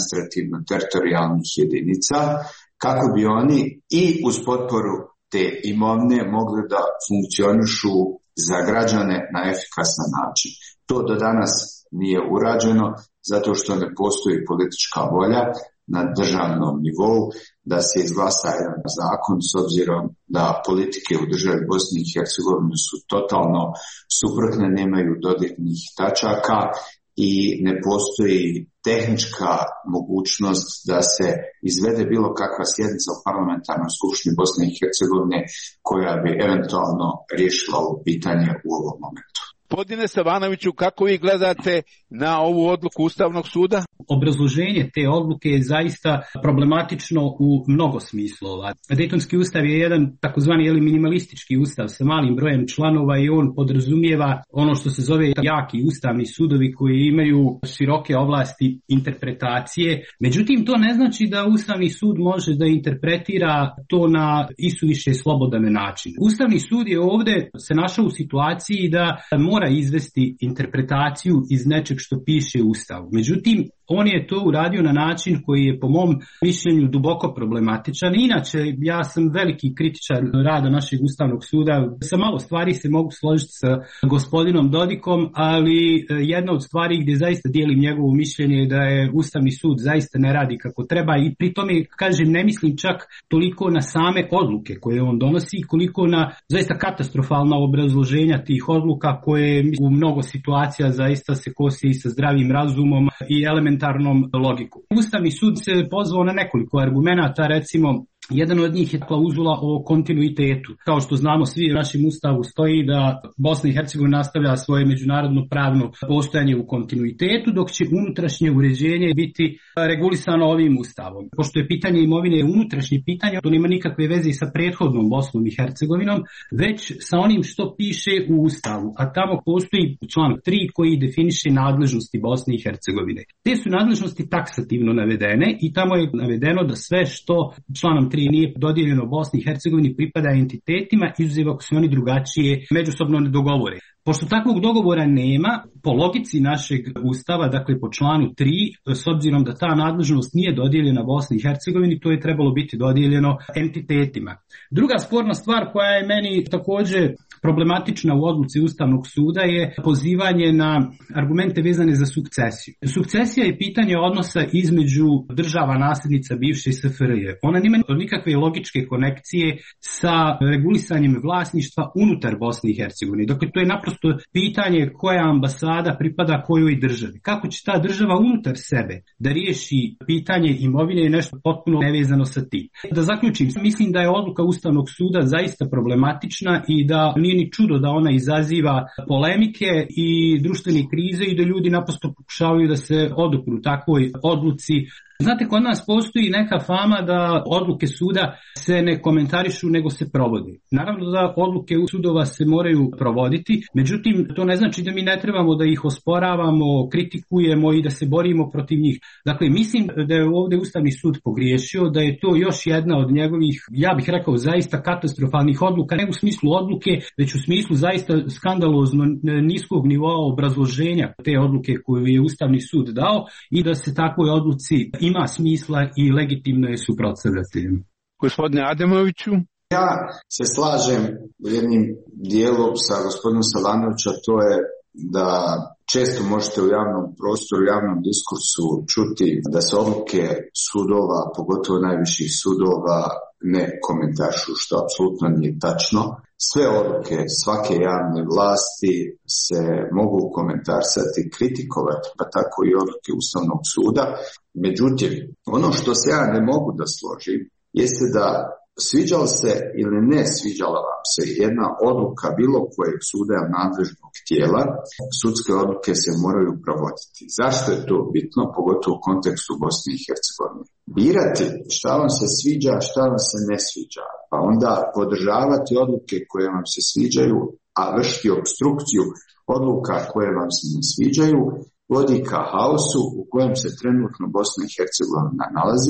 administrativno-teritorijalnih jedinica, kako bi oni i uz potporu te imovine mogli da funkcionišu za građane na efikasan način. To do danas nije urađeno zato što ne postoji politička volja na državnom nivou da se izglasa jedan zakon, s obzirom da politike u državi Bosni i Hercegovini su totalno suprotne, nemaju dodirnih tačaka i ne postoji tehnička mogućnost da se izvede bilo kakva sjednica u parlamentarnoj skupštini Bosne i Hercegovine koja bi eventualno riješila ovo pitanje u ovom momentu. Gospodine Savanoviću, kako vi gledate na ovu odluku Ustavnog suda? Obrazloženje te odluke je zaista problematično u mnogo smislova. Dejtonski ustav je jedan takozvani minimalistički ustav sa malim brojem članova i on podrazumijeva ono što se zove jaki ustavni sudovi koji imaju široke ovlasti interpretacije. Međutim, to ne znači da Ustavni sud može da interpretira to na isuviše slobodan način. Ustavni sud je ovdje se našao u situaciji da mora izvesti interpretaciju iz nečeg što piše u Ustavu. Međutim, on je to uradio na način koji je po mom mišljenju duboko problematičan. Inače, ja sam veliki kritičar rada našeg Ustavnog suda. Sa malo stvari se mogu složiti sa gospodinom Dodikom, ali jedna od stvari gdje zaista dijelim njegovo mišljenje je da je Ustavni sud zaista ne radi kako treba i pri tome, kažem, ne mislim čak toliko na same odluke koje on donosi, koliko na zaista katastrofalna obrazloženja tih odluka koje u mnogo situacija zaista se kosi sa zdravim razumom i elementarnom logiku. Ustavni sud se pozvao na nekoliko argumenata, recimo jedan od njih je klauzula o kontinuitetu. Kao što znamo, svi u našem ustavu stoji da Bosna i Hercegovina nastavlja svoje međunarodno pravno postojanje u kontinuitetu, dok će unutrašnje uređenje biti regulisano ovim ustavom. Pošto je pitanje imovine unutrašnje pitanje, to nema nikakve veze sa prethodnom Bosnom i Hercegovinom, već sa onim što piše u ustavu. A tamo postoji članak 3 koji definiše nadležnosti Bosne i Hercegovine. Te su nadležnosti taksativno navedene i tamo je navedeno da sve što članom 3 nije dodijeljeno Bosni i Hercegovini pripada entitetima, izuzev ako se oni drugačije međusobno ne dogovore. Pošto takvog dogovora nema, po logici našeg ustava, dakle po članu 3, s obzirom da ta nadležnost nije dodijeljena Bosni i Hercegovini, to je trebalo biti dodijeljeno entitetima. Druga sporna stvar koja je meni također problematična u odluci Ustavnog suda je pozivanje na argumente vezane za sukcesiju. Sukcesija je pitanje odnosa između država nasljednica bivše SFRJ. Ona nema nikakve logičke konekcije sa regulisanjem vlasništva unutar Bosne i Hercegovine. Dakle, to je naprosto pitanje koja ambasada pripada kojoj državi. Kako će ta država unutar sebe da riješi pitanje imovine je nešto potpuno nevezano sa tim. Da zaključim, mislim da je odluka Ustavnog suda zaista problematična i da nije ni čudo da ona izaziva polemike i društvene krize i da ljudi naprosto pokušavaju da se odupru takvoj odluci. Znate, kod nas postoji neka fama da odluke suda se ne komentarišu nego se provodi. Naravno da odluke sudova se moraju provoditi, međutim to ne znači da mi ne trebamo da ih osporavamo, kritikujemo i da se borimo protiv njih. Dakle, mislim da je ovdje Ustavni sud pogriješio, da je to još jedna od njegovih, ja bih rekao, zaista katastrofalnih odluka, ne u smislu odluke, već u smislu zaista skandalozno niskog nivoa obrazloženja te odluke koju je Ustavni sud dao i da se takvoj odluci ima smisla i legitimno je suprotstavljati. Gospodine Ademoviću? Ja se slažem jednim dijelom sa gospodinom Savanovića, to je da često možete u javnom prostoru, u javnom diskursu čuti da se odluke sudova, pogotovo najviših sudova, ne komentarišu, što apsolutno nije tačno. Sve odluke svake javne vlasti se mogu komentarisati, kritikovati, pa tako i odluke Ustavnog suda. Međutim, ono što se ja ne mogu da složim jeste da sviđala se ili ne sviđala vam se jedna odluka bilo kojeg suda nadležnog tijela, sudske odluke se moraju provoditi. Zašto je to bitno, pogotovo u kontekstu Bosne i Hercegovine? Birati šta vam se sviđa, šta vam se ne sviđa, pa onda podržavati odluke koje vam se sviđaju, a vršiti obstrukciju odluka koje vam se ne sviđaju, vodi ka haosu u kojem se trenutno Bosna i Hercegovina nalazi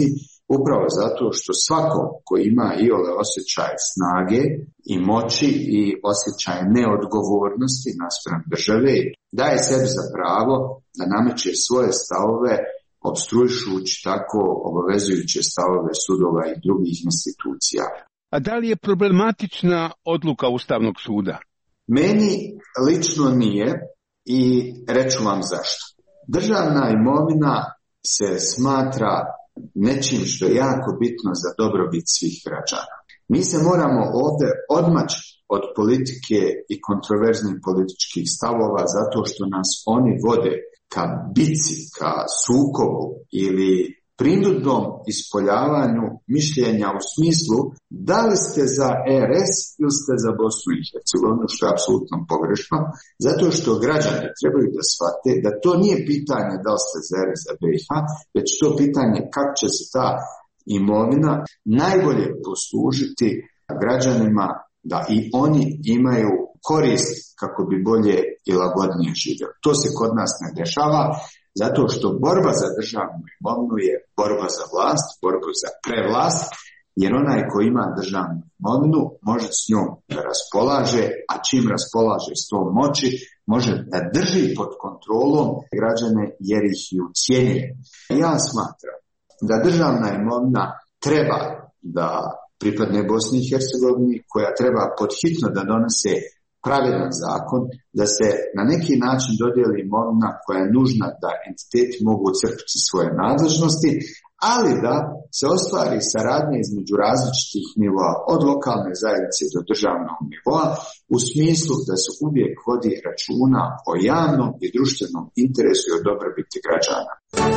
upravo zato što svako ko ima iole osjećaj snage i moći i osjećaj neodgovornosti naspram države, daje sebi za pravo da nameće svoje stavove, opstruišući tako obavezujuće stavove sudova i drugih institucija. A da li je problematična odluka Ustavnog suda? Meni lično nije i reću vam zašto. Državna imovina se smatra nečim što je jako bitno za dobrobit svih građana. Mi se moramo ovdje odmaći od politike i kontroverznih političkih stavova zato što nas oni vode ka bici, ka sukobu ili prinudnom ispoljavanju mišljenja u smislu da li ste za RS ili ste za Bosnu i Hercegovinu, što je apsolutno pogrešno, zato što građani trebaju da shvate da to nije pitanje da li ste za RS za BiH, već to pitanje kako će se ta imovina najbolje poslužiti građanima da i oni imaju korist kako bi bolje i lagodnije živjeli. To se kod nas ne dešava, zato što borba za državnu imovinu je borba za vlast, borba za prevlast, jer onaj ko ima državnu imovinu može s njom da raspolaže, a čim raspolaže s tom moći, može da drži pod kontrolom građane jer ih i ucijenjuje. Ja smatram da državna imovina treba da pripadne Bosni i Hercegovini, koja treba podhitno da donese pravedan zakon, da se na neki način dodijeli imovina koja je nužna da entiteti mogu crpiti svoje nadležnosti, ali da se ostvari saradnja između različitih nivoa, od lokalne zajednice do državnog nivoa, u smislu da se uvijek vodi računa o javnom i društvenom interesu i o dobrobiti građana.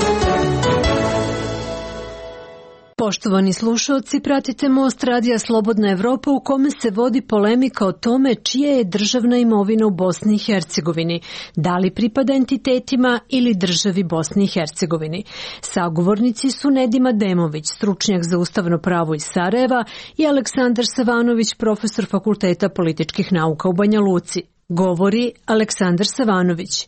Poštovani slušalci, pratite Most Radija Slobodna Evropa u kome se vodi polemika o tome čija je državna imovina u Bosni i Hercegovini, da li pripada entitetima ili državi Bosni i Hercegovini. Sagovornici su Nedima Demović, stručnjak za ustavno pravo iz Sarajeva, i Aleksandar Savanović, profesor Fakulteta političkih nauka u Banja Luci. Govori Aleksandar Savanović.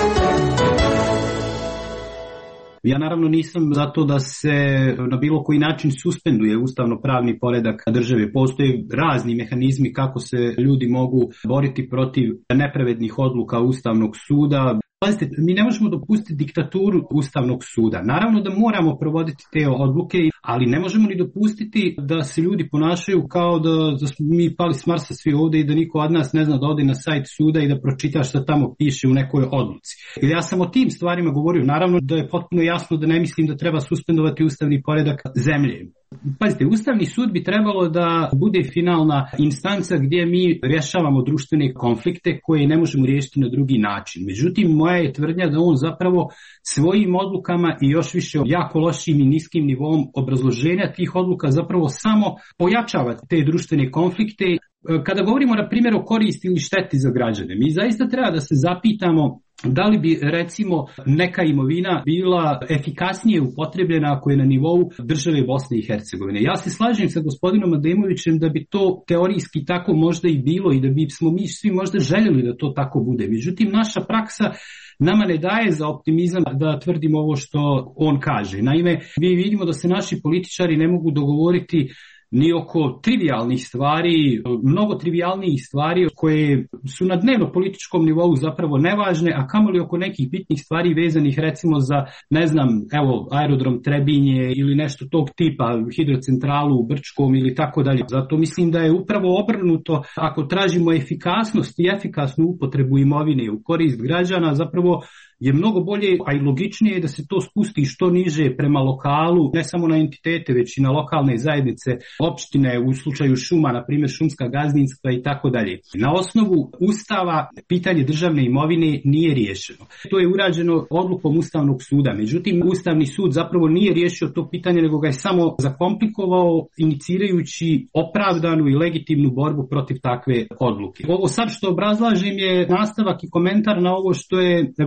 Ja naravno nisam za to da se na bilo koji način suspenduje ustavno-pravni poredak države. Postoje razni mehanizmi kako se ljudi mogu boriti protiv nepravednih odluka Ustavnog suda. Pazite, mi ne možemo dopustiti diktaturu Ustavnog suda. Naravno da moramo provoditi te odluke, ali ne možemo ni dopustiti da se ljudi ponašaju kao da smo mi pali s Marsa svi ovdje i da niko od nas ne zna da ode na sajt suda i da pročita šta tamo piše u nekoj odluci. Jer ja sam o tim stvarima govorio. Naravno da je potpuno jasno da ne mislim da treba suspendovati ustavni poredak zemlje. Pazite, Ustavni sud bi trebalo da bude finalna instanca gdje mi rješavamo društvene konflikte koje ne možemo riješiti na drugi način. Međutim, moja je tvrdnja da on zapravo svojim odlukama i još više jako lošim i niskim nivom obrazloženja tih odluka zapravo samo pojačava te društvene konflikte. Kada govorimo na primjer o koristi ili šteti za građane, mi zaista treba da se zapitamo da li bi recimo neka imovina bila efikasnije upotrebljena ako je na nivou države Bosne i Hercegovine. Ja se slažem sa gospodinom Ademovićem da bi to teorijski tako možda i bilo i da bismo mi svi možda željeli da to tako bude. Međutim, naša praksa nama ne daje za optimizam da tvrdimo ovo što on kaže. Naime, mi vidimo da se naši političari ne mogu dogovoriti ni oko trivijalnih stvari, mnogo trivijalnijih stvari koje su na dnevno političkom nivou zapravo nevažne, a kamoli oko nekih bitnih stvari vezanih recimo za, ne znam, evo, aerodrom Trebinje ili nešto tog tipa, hidrocentralu u Brčkom ili tako dalje. Zato mislim da je upravo obrnuto, ako tražimo efikasnost i efikasnu upotrebu imovine u korist građana, zapravo je mnogo bolje, a i logičnije da se to spusti što niže prema lokalu, ne samo na entitete, već i na lokalne zajednice, opštine, u slučaju šuma, na primjer šumska gazdinstva i tako dalje. Na osnovu Ustava pitanje državne imovine nije riješeno. To je urađeno odlukom Ustavnog suda. Međutim, Ustavni sud zapravo nije riješio to pitanje, nego ga je samo zakomplikovao, inicirajući opravdanu i legitimnu borbu protiv takve odluke. Ovo sad što obrazlažem je nastavak i komentar na ovo što je gospodin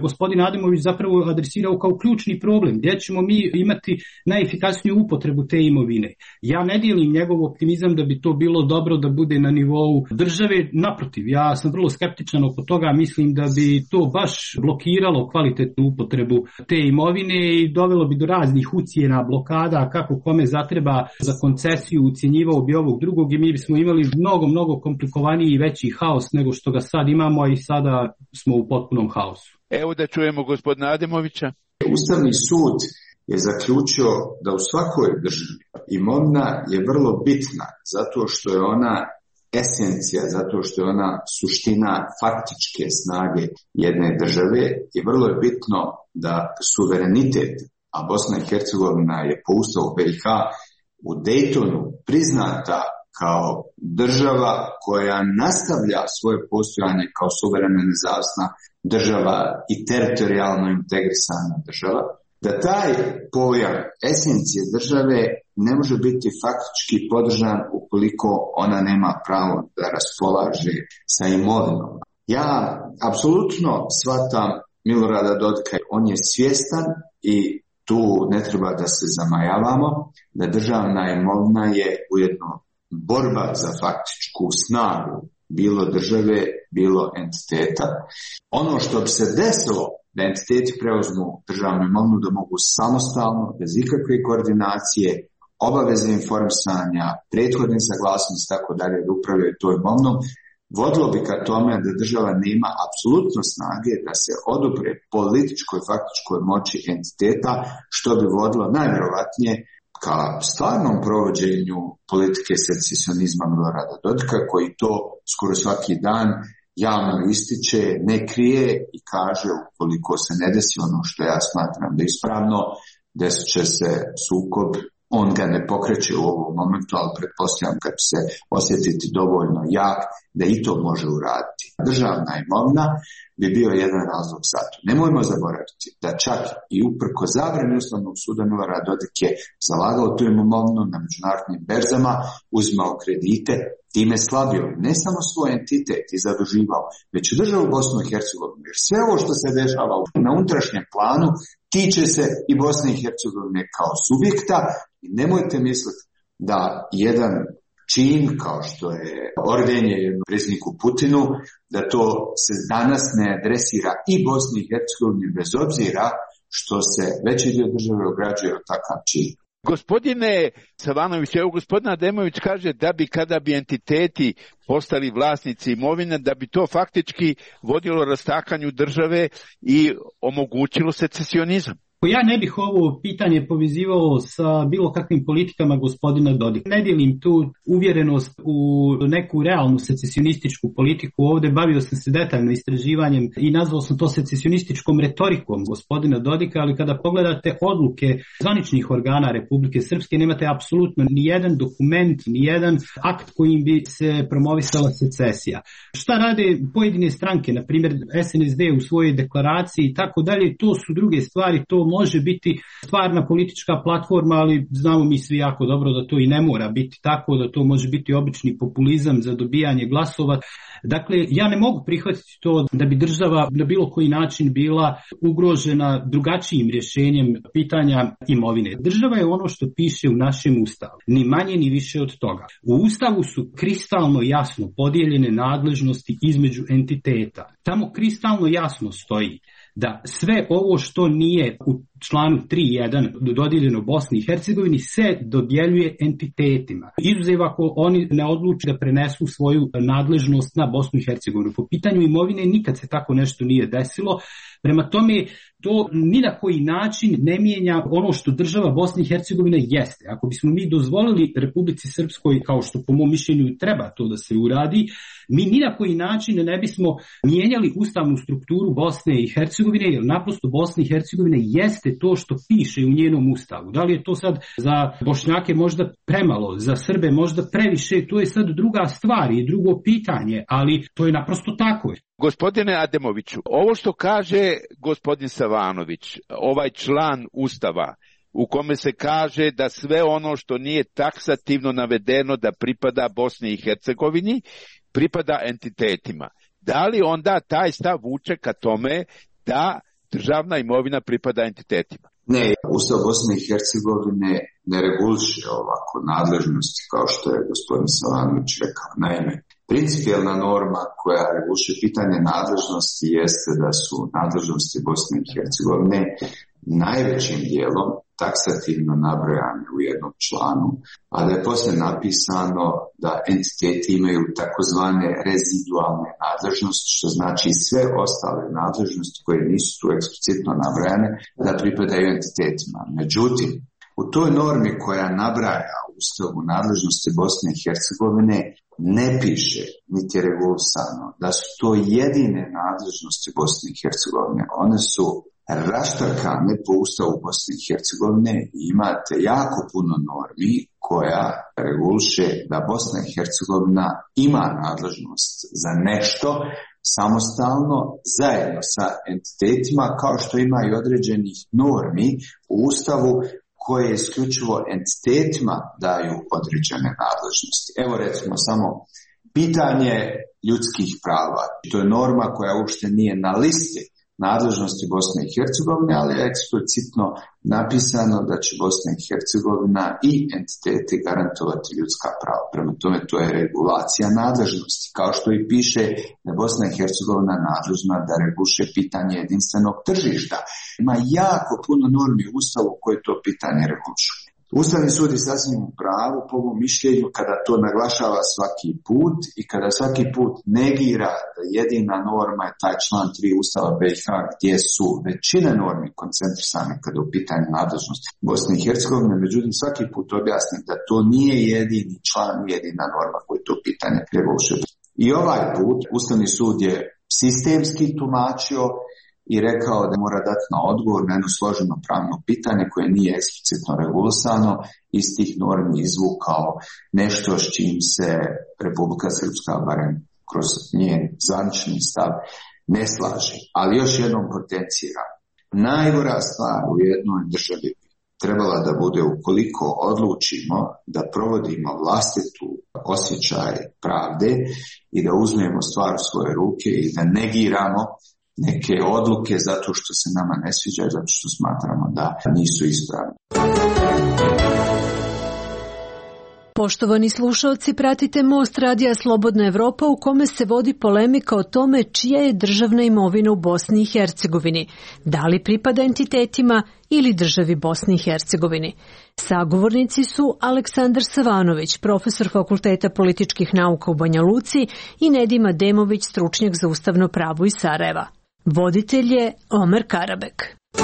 Ademović zapravo adresirao kao ključni problem, gdje ćemo mi imati najefikasniju upotrebu te imovine. Ja ne dijelim njegov optimizam da bi to bilo dobro da bude na nivou države, naprotiv, ja sam vrlo skeptičan oko toga, mislim da bi to baš blokiralo kvalitetnu upotrebu te imovine i dovelo bi do raznih ucjena, blokada, kako kome zatreba za koncesiju, ucjenjivao bi ovog drugog i mi bismo imali mnogo komplikovaniji i veći haos nego što ga sad imamo i sada smo u potpunom haosu. Evo da čujemo gospodina Ademovića. Ustavni sud je zaključio da u svakoj državi imovina je vrlo bitna zato što je ona esencija, zato što je ona suština faktičke snage jedne države i vrlo je bitno da suverenitet, a Bosna i Hercegovina je po Ustavu BiH u Daytonu priznata kao država koja nastavlja svoje postojanje kao suverena nezavisna država i teritorijalno integrisana država, da taj pojam esencije države ne može biti faktički podržan ukoliko ona nema pravo da raspolaže sa imovinom. Ja apsolutno shvatam Milorada Dodika, on je svjestan i tu ne treba da se zamajavamo, da državna imovina je ujedno borba za faktičku snagu bilo države, bilo entiteta. Ono što bi se desilo da entiteti preuzmu državnu imovinu, da mogu samostalno, bez ikakve koordinacije, obaveze informisanja, prethodne saglasnosti, tako dalje, da upravljaju toj imovinom, vodilo bi ka tome da država nema apsolutno snage da se odupre političkoj faktičkoj moći entiteta, što bi vodilo najvjerovatnije ka stvarnom provođenju politike secesionizma Milorada Dodika, koji to skoro svaki dan javno ističe, ne krije i kaže ukoliko se ne desi ono što ja smatram da je ispravno, desit će se sukob. On ga ne pokreće u ovom momentu, ali pretpostavljam kad se osjetiti dovoljno jak da i to može uraditi. Državna imovina bi bio jedan razlog za to. Nemojmo zaboraviti da čak i uprko zabrani Ustavnog suda Milorad Dodik je zalagao tu imovinu na međunarodnim berzama, uzimao kredite, time slabio ne samo svoj entitet i zaduživao, već i državu Bosnu i Hercegovinu. Jer sve ovo što se dešava na unutrašnjem planu tiče se i Bosne i Hercegovine kao subjekta i nemojte misliti da jedan čin kao što je ordenje predsjedniku Putinu, da to se danas ne adresira i Bosni i Hercegovini bez obzira što se veći dio države ograđuje od takav čin. Gospodine Savanović, evo gospodin Ademović kaže da bi kada bi entiteti postali vlasnici imovine, da bi to faktički vodilo rastakanju države i omogućilo secesionizam. Ja ne bih ovo pitanje povezivao sa bilo kakvim politikama gospodina Dodika. Ne dijelim tu uvjerenost u neku realnu secesionističku politiku. Ovdje bavio sam se detaljno istraživanjem i nazvao sam to secesionističkom retorikom gospodina Dodika, ali kada pogledate odluke zvaničnih organa Republike Srpske, nemate apsolutno ni jedan dokument, ni jedan akt kojim bi se promovisala secesija. Šta rade pojedine stranke, na primjer SNSD u svojoj deklaraciji i tako dalje, to su druge stvari, to može biti stvarna politička platforma, ali znamo mi svi jako dobro da to i ne mora biti tako, da to može biti obični populizam za dobijanje glasova. Dakle, ja ne mogu prihvatiti to da bi država na bilo koji način bila ugrožena drugačijim rješenjem pitanja imovine. Država je ono što piše u našem Ustavu, ni manje ni više od toga. U Ustavu su kristalno jasno podijeljene nadležnosti između entiteta. Tamo kristalno jasno stoji da sve ovo što nije u članu 3.1 dodijeljeno Bosni i Hercegovini se dodjeljuje entitetima. Izuzev ako oni ne odluče da prenesu svoju nadležnost na Bosnu i Hercegovinu. Po pitanju imovine nikad se tako nešto nije desilo. Prema tome, to ni na koji način ne mijenja ono što država Bosne i Hercegovine jeste. Ako bismo mi dozvolili Republici Srpskoj, kao što po mom mišljenju treba to da se uradi, mi ni na koji način ne bismo mijenjali ustavnu strukturu Bosne i Hercegovine, jer naprosto Bosna i Hercegovina jeste to što piše u njenom ustavu. Da li je to sad za Bošnjake možda premalo, za Srbe možda previše, to je sad druga stvar i drugo pitanje, ali to je naprosto tako. Gospodine Ademoviću, ovo što kaže gospodin Savanović, ovaj član Ustava u kome se kaže da sve ono što nije taksativno navedeno da pripada Bosni i Hercegovini, pripada entitetima. Da li onda taj stav vuče ka tome da državna imovina pripada entitetima. Ne, Ustav Bosne i Hercegovine ne reguliše ovako nadležnosti kao što je gospodin Savanović rekao. Naime, principijelna norma koja reguliše pitanje nadležnosti jeste da su nadležnosti Bosne i Hercegovine najvećim dijelom taksativno nabrojane u jednom članu, a da je poslije napisano da entiteti imaju takozvane rezidualne nadležnosti, što znači sve ostale nadležnosti koje nisu tu eksplicitno nabrojane da pripadaju entitetima. Međutim, u toj normi koja nabraja u Ustavu nadležnosti Bosne i Hercegovine ne piše niti je regulisano da su to jedine nadležnosti Bosne i Hercegovine. One su raštrkane po Ustavu Bosne i Hercegovine i imate jako puno normi koja reguliše da Bosna i Hercegovina ima nadležnost za nešto samostalno zajedno sa entitetima, kao što ima i određenih normi u Ustavu koje isključivo entitetima daju određene nadležnosti. Evo recimo samo pitanje ljudskih prava. To je norma koja uopšte nije na listi nadležnosti Bosne i Hercegovine, ali je eksplicitno napisano da će Bosna i Hercegovina i entiteti garantovati ljudska prava. Prema tome to je regulacija nadležnosti, kao što i piše da je Bosna i Hercegovina nadležna da reguliše pitanje jedinstvenog tržišta. Ima jako puno normi u Ustavu koje to pitanje regulišu. Ustavni sud je sasvim u pravu po mom mišljenju kada to naglašava svaki put i kada svaki put negira da jedina norma je taj član 3 Ustava BiH gdje su većina normi koncentrisane kada u pitanju nadležnosti Bosne i Hercegovine, međutim svaki put objasnim da to nije jedini član, jedina norma koje to pitanje reguliše. I ovaj put Ustavni sud je sistemski tumačio i rekao da mora dati na odgovor na jedno složeno pravno pitanje koje nije eksplicitno regulisano, iz tih normi izvukao nešto s čim se Republika Srpska, barem kroz njen zvanični stav, ne slaže. Ali još jednom potencira. Najgora stvar u jednoj državi trebala da bude ukoliko odlučimo da provodimo vlastitu osjećaj pravde i da uzmemo stvar u svoje ruke i da negiramo neke odluke zato što se nama ne sviđaju, zato što smatramo da nisu ispravne. Poštovani slušalci, pratite Most radija Slobodna Evropa u kome se vodi polemika o tome čija je državna imovina u Bosni i Hercegovini, da li pripada entitetima ili državi Bosni i Hercegovini. Sagovornici su Aleksandar Savanović, profesor Fakulteta političkih nauka u Banja Luci, i Nedima Demović, stručnjak za ustavno pravo iz Sarajeva. Voditelj je Omer Karabek.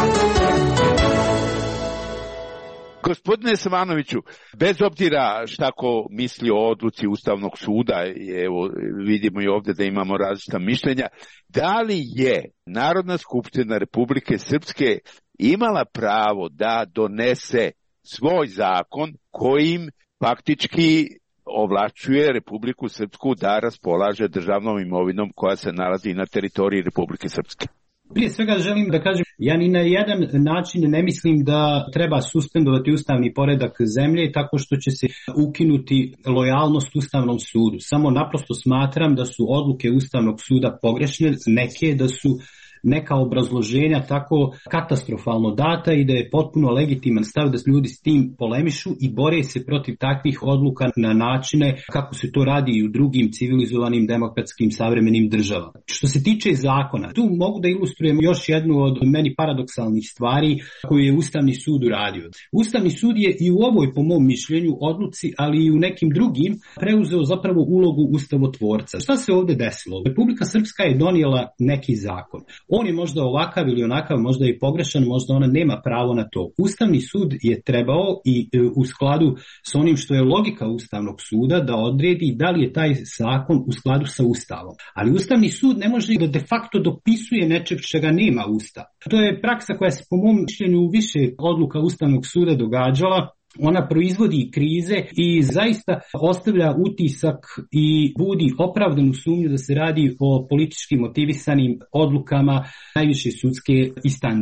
Gospodine Savanoviću, bez obzira šta ko misli o odluci Ustavnog suda, evo vidimo i ovdje da imamo različita mišljenja, da li je Narodna skupština Republike Srpske imala pravo da donese svoj zakon kojim faktički ovlašćuje Republiku Srpsku da raspolaže državnom imovinom koja se nalazi na teritoriji Republike Srpske? Prije svega želim da kažem, ja ni na jedan način ne mislim da treba suspendovati ustavni poredak zemlje tako što će se ukinuti lojalnost Ustavnom sudu. Samo naprosto smatram da su odluke Ustavnog suda pogrešne, neke da su neka obrazloženja tako katastrofalno data i da je potpuno legitiman stav da ljudi s tim polemišu i bore se protiv takvih odluka na načine kako se to radi i u drugim civilizovanim demokratskim savremenim državama. Što se tiče zakona, tu mogu da ilustrujem još jednu od meni paradoksalnih stvari koju je Ustavni sud uradio. Ustavni sud je i u ovoj, po mom mišljenju, odluci, ali i u nekim drugim, preuzeo zapravo ulogu ustavotvorca. Šta se ovdje desilo? Republika Srpska je donijela neki zakon. On je možda ovakav ili onakav, možda i pogrešan, možda ona nema pravo na to. Ustavni sud je trebao i u skladu s onim što je logika Ustavnog suda da odredi da li je taj zakon u skladu sa Ustavom. Ali Ustavni sud ne može da de facto dopisuje nečeg čega nema Ustav. To je praksa koja se po mom mišljenju u više odluka Ustavnog suda događala. Ona proizvodi krize i zaista ostavlja utisak i budi opravdanu sumnju da se radi o politički motivisanim odlukama najviše sudske instance.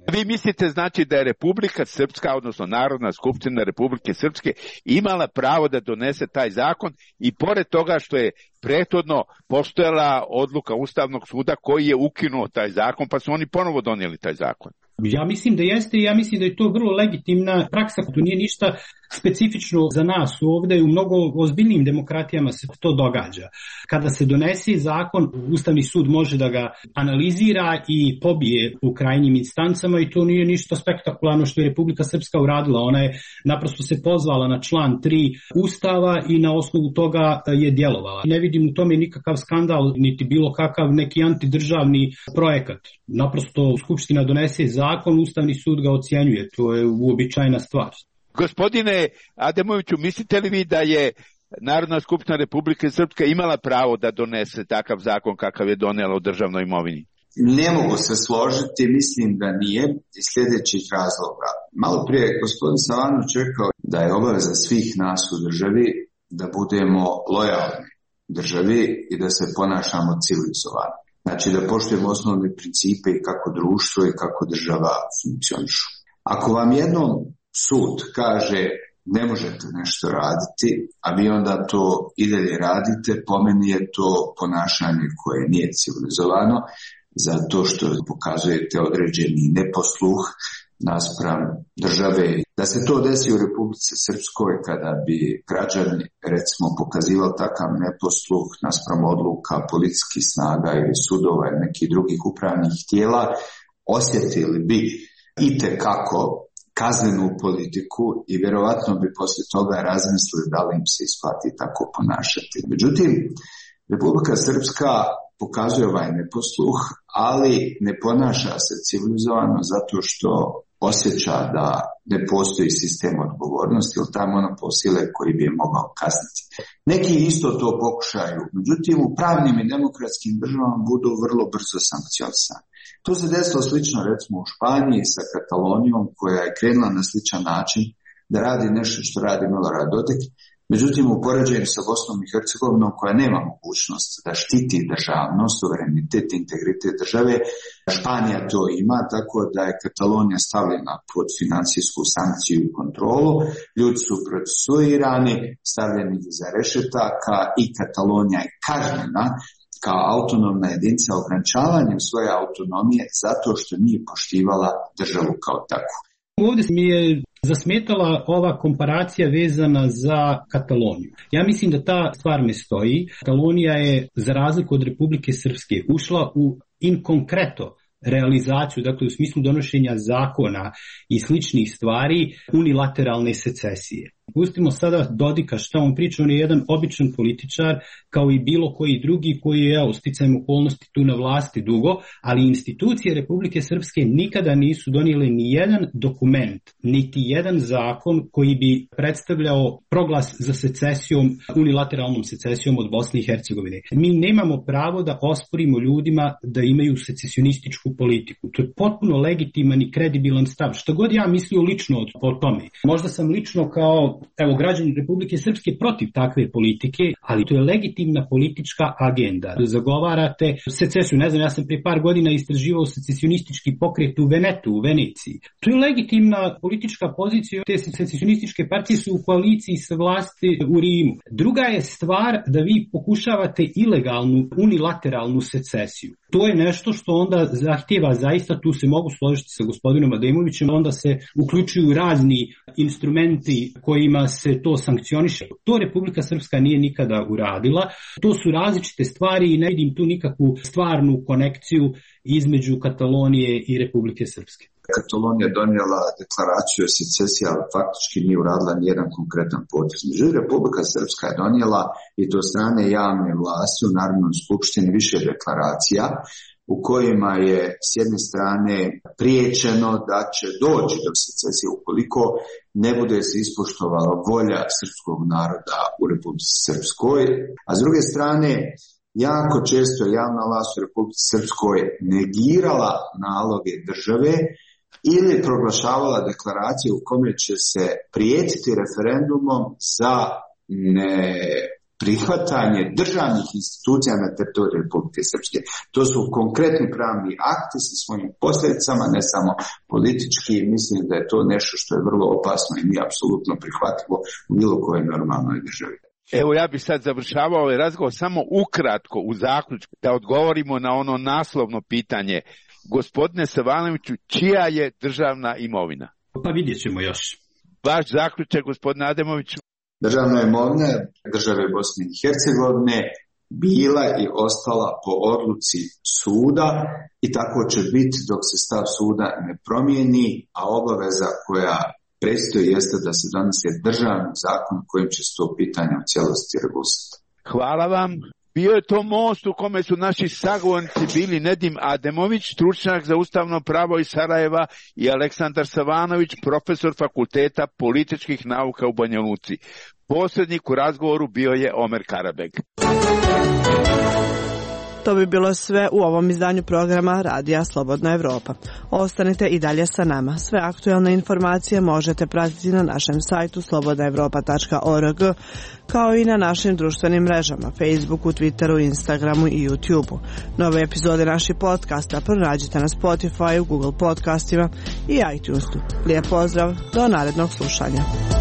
Vi mislite znači da je Republika Srpska, odnosno Narodna skupština Republike Srpske, imala pravo da donese taj zakon i pored toga što je prethodno postojala odluka Ustavnog suda koji je ukinuo taj zakon, pa su oni ponovo donijeli taj zakon? Ja mislim da jeste i ja mislim da je to vrlo legitimna praksa, to nije ništa specifično za nas ovdje, u mnogo ozbiljnim demokratijama se to događa. Kada se donese zakon, Ustavni sud može da ga analizira i pobije u krajnjim instancama i to nije ništa spektakularno što je Republika Srpska uradila. Ona je naprosto se pozvala na član 3 Ustava i na osnovu toga je djelovala. Ne vidim u tome nikakav skandal, niti bilo kakav neki antidržavni projekat. Naprosto Skupština donese zakon, Ustavni sud ga ocjenjuje, to je uobičajena stvar. Gospodine Ademoviću, mislite li vi da je Narodna skupština Republike Srpske imala pravo da donese takav zakon kakav je donijela o državnoj imovini? Ne mogu se složiti, mislim da nije iz sljedećih razloga. Malo prije je gospodin Savanović rekao da je obaveza svih nas u državi da budemo lojalni državi i da se ponašamo civilizovano. Znači da poštujemo osnovne principe i kako društvo i kako država funkcionišu. Ako vam jednom sud kaže ne možete nešto raditi, a vi onda to i dalje radite, po meni je to ponašanje koje nije civilizovano, zato što pokazujete određeni neposluh naspram države. Da se to desi u Republici Srpskoj kada bi građani recimo pokazivali takav neposluh naspram odluka policijskih snaga ili sudova ili nekih drugih upravnih tijela, osjetili bi itekako kaznenu politiku i vjerovatno bi poslije toga razmislili da li im se isplati tako ponašati. Međutim, Republika Srpska pokazuje ovaj neposluh, ali ne ponaša se civilizovano zato što osjeća da ne postoji sistem odgovornosti ili taj monopol sile koji bi je mogao kazniti. Neki isto to pokušaju, međutim u pravnim i demokratskim državama budu vrlo brzo sankcionisani. To se desilo slično recimo u Španiji sa Katalonijom koja je krenula na sličan način da radi nešto što radi Milorad Dodik. Međutim, u poređenju sa Bosnom i Hercegovinom koja nema mogućnost da štiti državnost, suverenitet i integritet države, Španija to ima, tako da je Katalonija stavljena pod financijsku sankciju i kontrolu, ljudi su procesuirani, stavljeni iza rešetaka i Katalonija je kažnjena kao autonomna jedinica ograničavanjem svoje autonomije zato što nije poštivala državu kao takvu. Ovdje mi je zasmetala ova komparacija vezana za Kataloniju. Ja mislim da ta stvar ne stoji. Katalonija je, za razliku od Republike Srpske, ušla u in concreto realizaciju, dakle u smislu donošenja zakona i sličnih stvari, unilateralne secesije. Pustimo sada Dodika šta on priča, on je jedan običan političar kao i bilo koji drugi koji je sticajem okolnosti tu na vlasti dugo, ali institucije Republike Srpske nikada nisu donijele ni jedan dokument, niti jedan zakon koji bi predstavljao proglas za secesijom, unilateralnom secesijom od Bosne i Hercegovine. Mi nemamo pravo da osporimo ljudima da imaju secesionističku politiku. To je potpuno legitiman i kredibilan stav. Što god ja mislio lično o tome. Možda sam lično kao građani Republike Srpske protiv takve politike, ali to je legitimna politička agenda. Zagovarate secesiju, ne znam, ja sam prije par godina istraživao secesionistički pokret u Venetu, u Veneciji. To je legitimna politička pozicija, te secesionističke partije su u koaliciji sa vlasti u Rimu. Druga je stvar da vi pokušavate ilegalnu, unilateralnu secesiju. To je nešto što onda zahtjeva zaista, tu se mogu složiti sa gospodinom Ademovićem, onda se uključuju razni instrumenti kojima se to sankcioniše. To Republika Srpska nije nikada uradila. To su različite stvari i ne vidim tu nikakvu stvarnu konekciju između Katalonije i Republike Srpske. Katalonija donijela deklaraciju o secesiji, ali faktički nije uradila nijedan konkretan potez. Međutim, Republika Srpska je donijela i to strane javne vlasti u Narodnoj skupštini više deklaracija u kojima je s jedne strane priječeno da će doći do secesije ukoliko ne bude se ispoštovala volja srpskog naroda u Republici Srpskoj, a s druge strane jako često javna vlast u Republici Srpskoj negirala naloge države ili proglašavala deklaracije u kome će se prijetiti referendumom za prihvatanje državnih institucija na teritoriju Republike Srpske. To su konkretni pravni akti sa svojim posljedicama, ne samo politički. Mislim da je to nešto što je vrlo opasno i nije apsolutno prihvatljivo u bilo kojoj normalnoj državi. Evo, ja bih sad završavao ovaj razgovor samo ukratko u zaključku da odgovorimo na ono naslovno pitanje. Gospodine Savanoviću, čija je državna imovina? Pa vidjet ćemo još. Vaš zaključak, gospodine Ademoviću? Državna imovina države Bosne i Hercegovine bila i ostala po odluci suda i tako će biti dok se stav suda ne promijeni, a obaveza koja predstoji jeste da se donese državni zakon kojim će se to pitanje u cijelosti regulisati. Hvala vam. Bio je to most u kome su naši sagovornici bili Nedim Ademović, stručnjak za ustavno pravo iz Sarajeva, i Aleksandar Savanović, profesor Fakulteta političkih nauka u Banja Luci. Posrednik u razgovoru bio je Omer Karabeg. To bi bilo sve u ovom izdanju programa Radija Slobodna Evropa. Ostanite i dalje sa nama. Sve aktualne informacije možete pratiti na našem sajtu slobodnaevropa.org, kao i na našim društvenim mrežama, Facebooku, Twitteru, Instagramu i YouTubeu. Nove epizode naših podcasta pronađite na Spotify, Google podcastima i iTunesu. Lijep pozdrav, do narednog slušanja.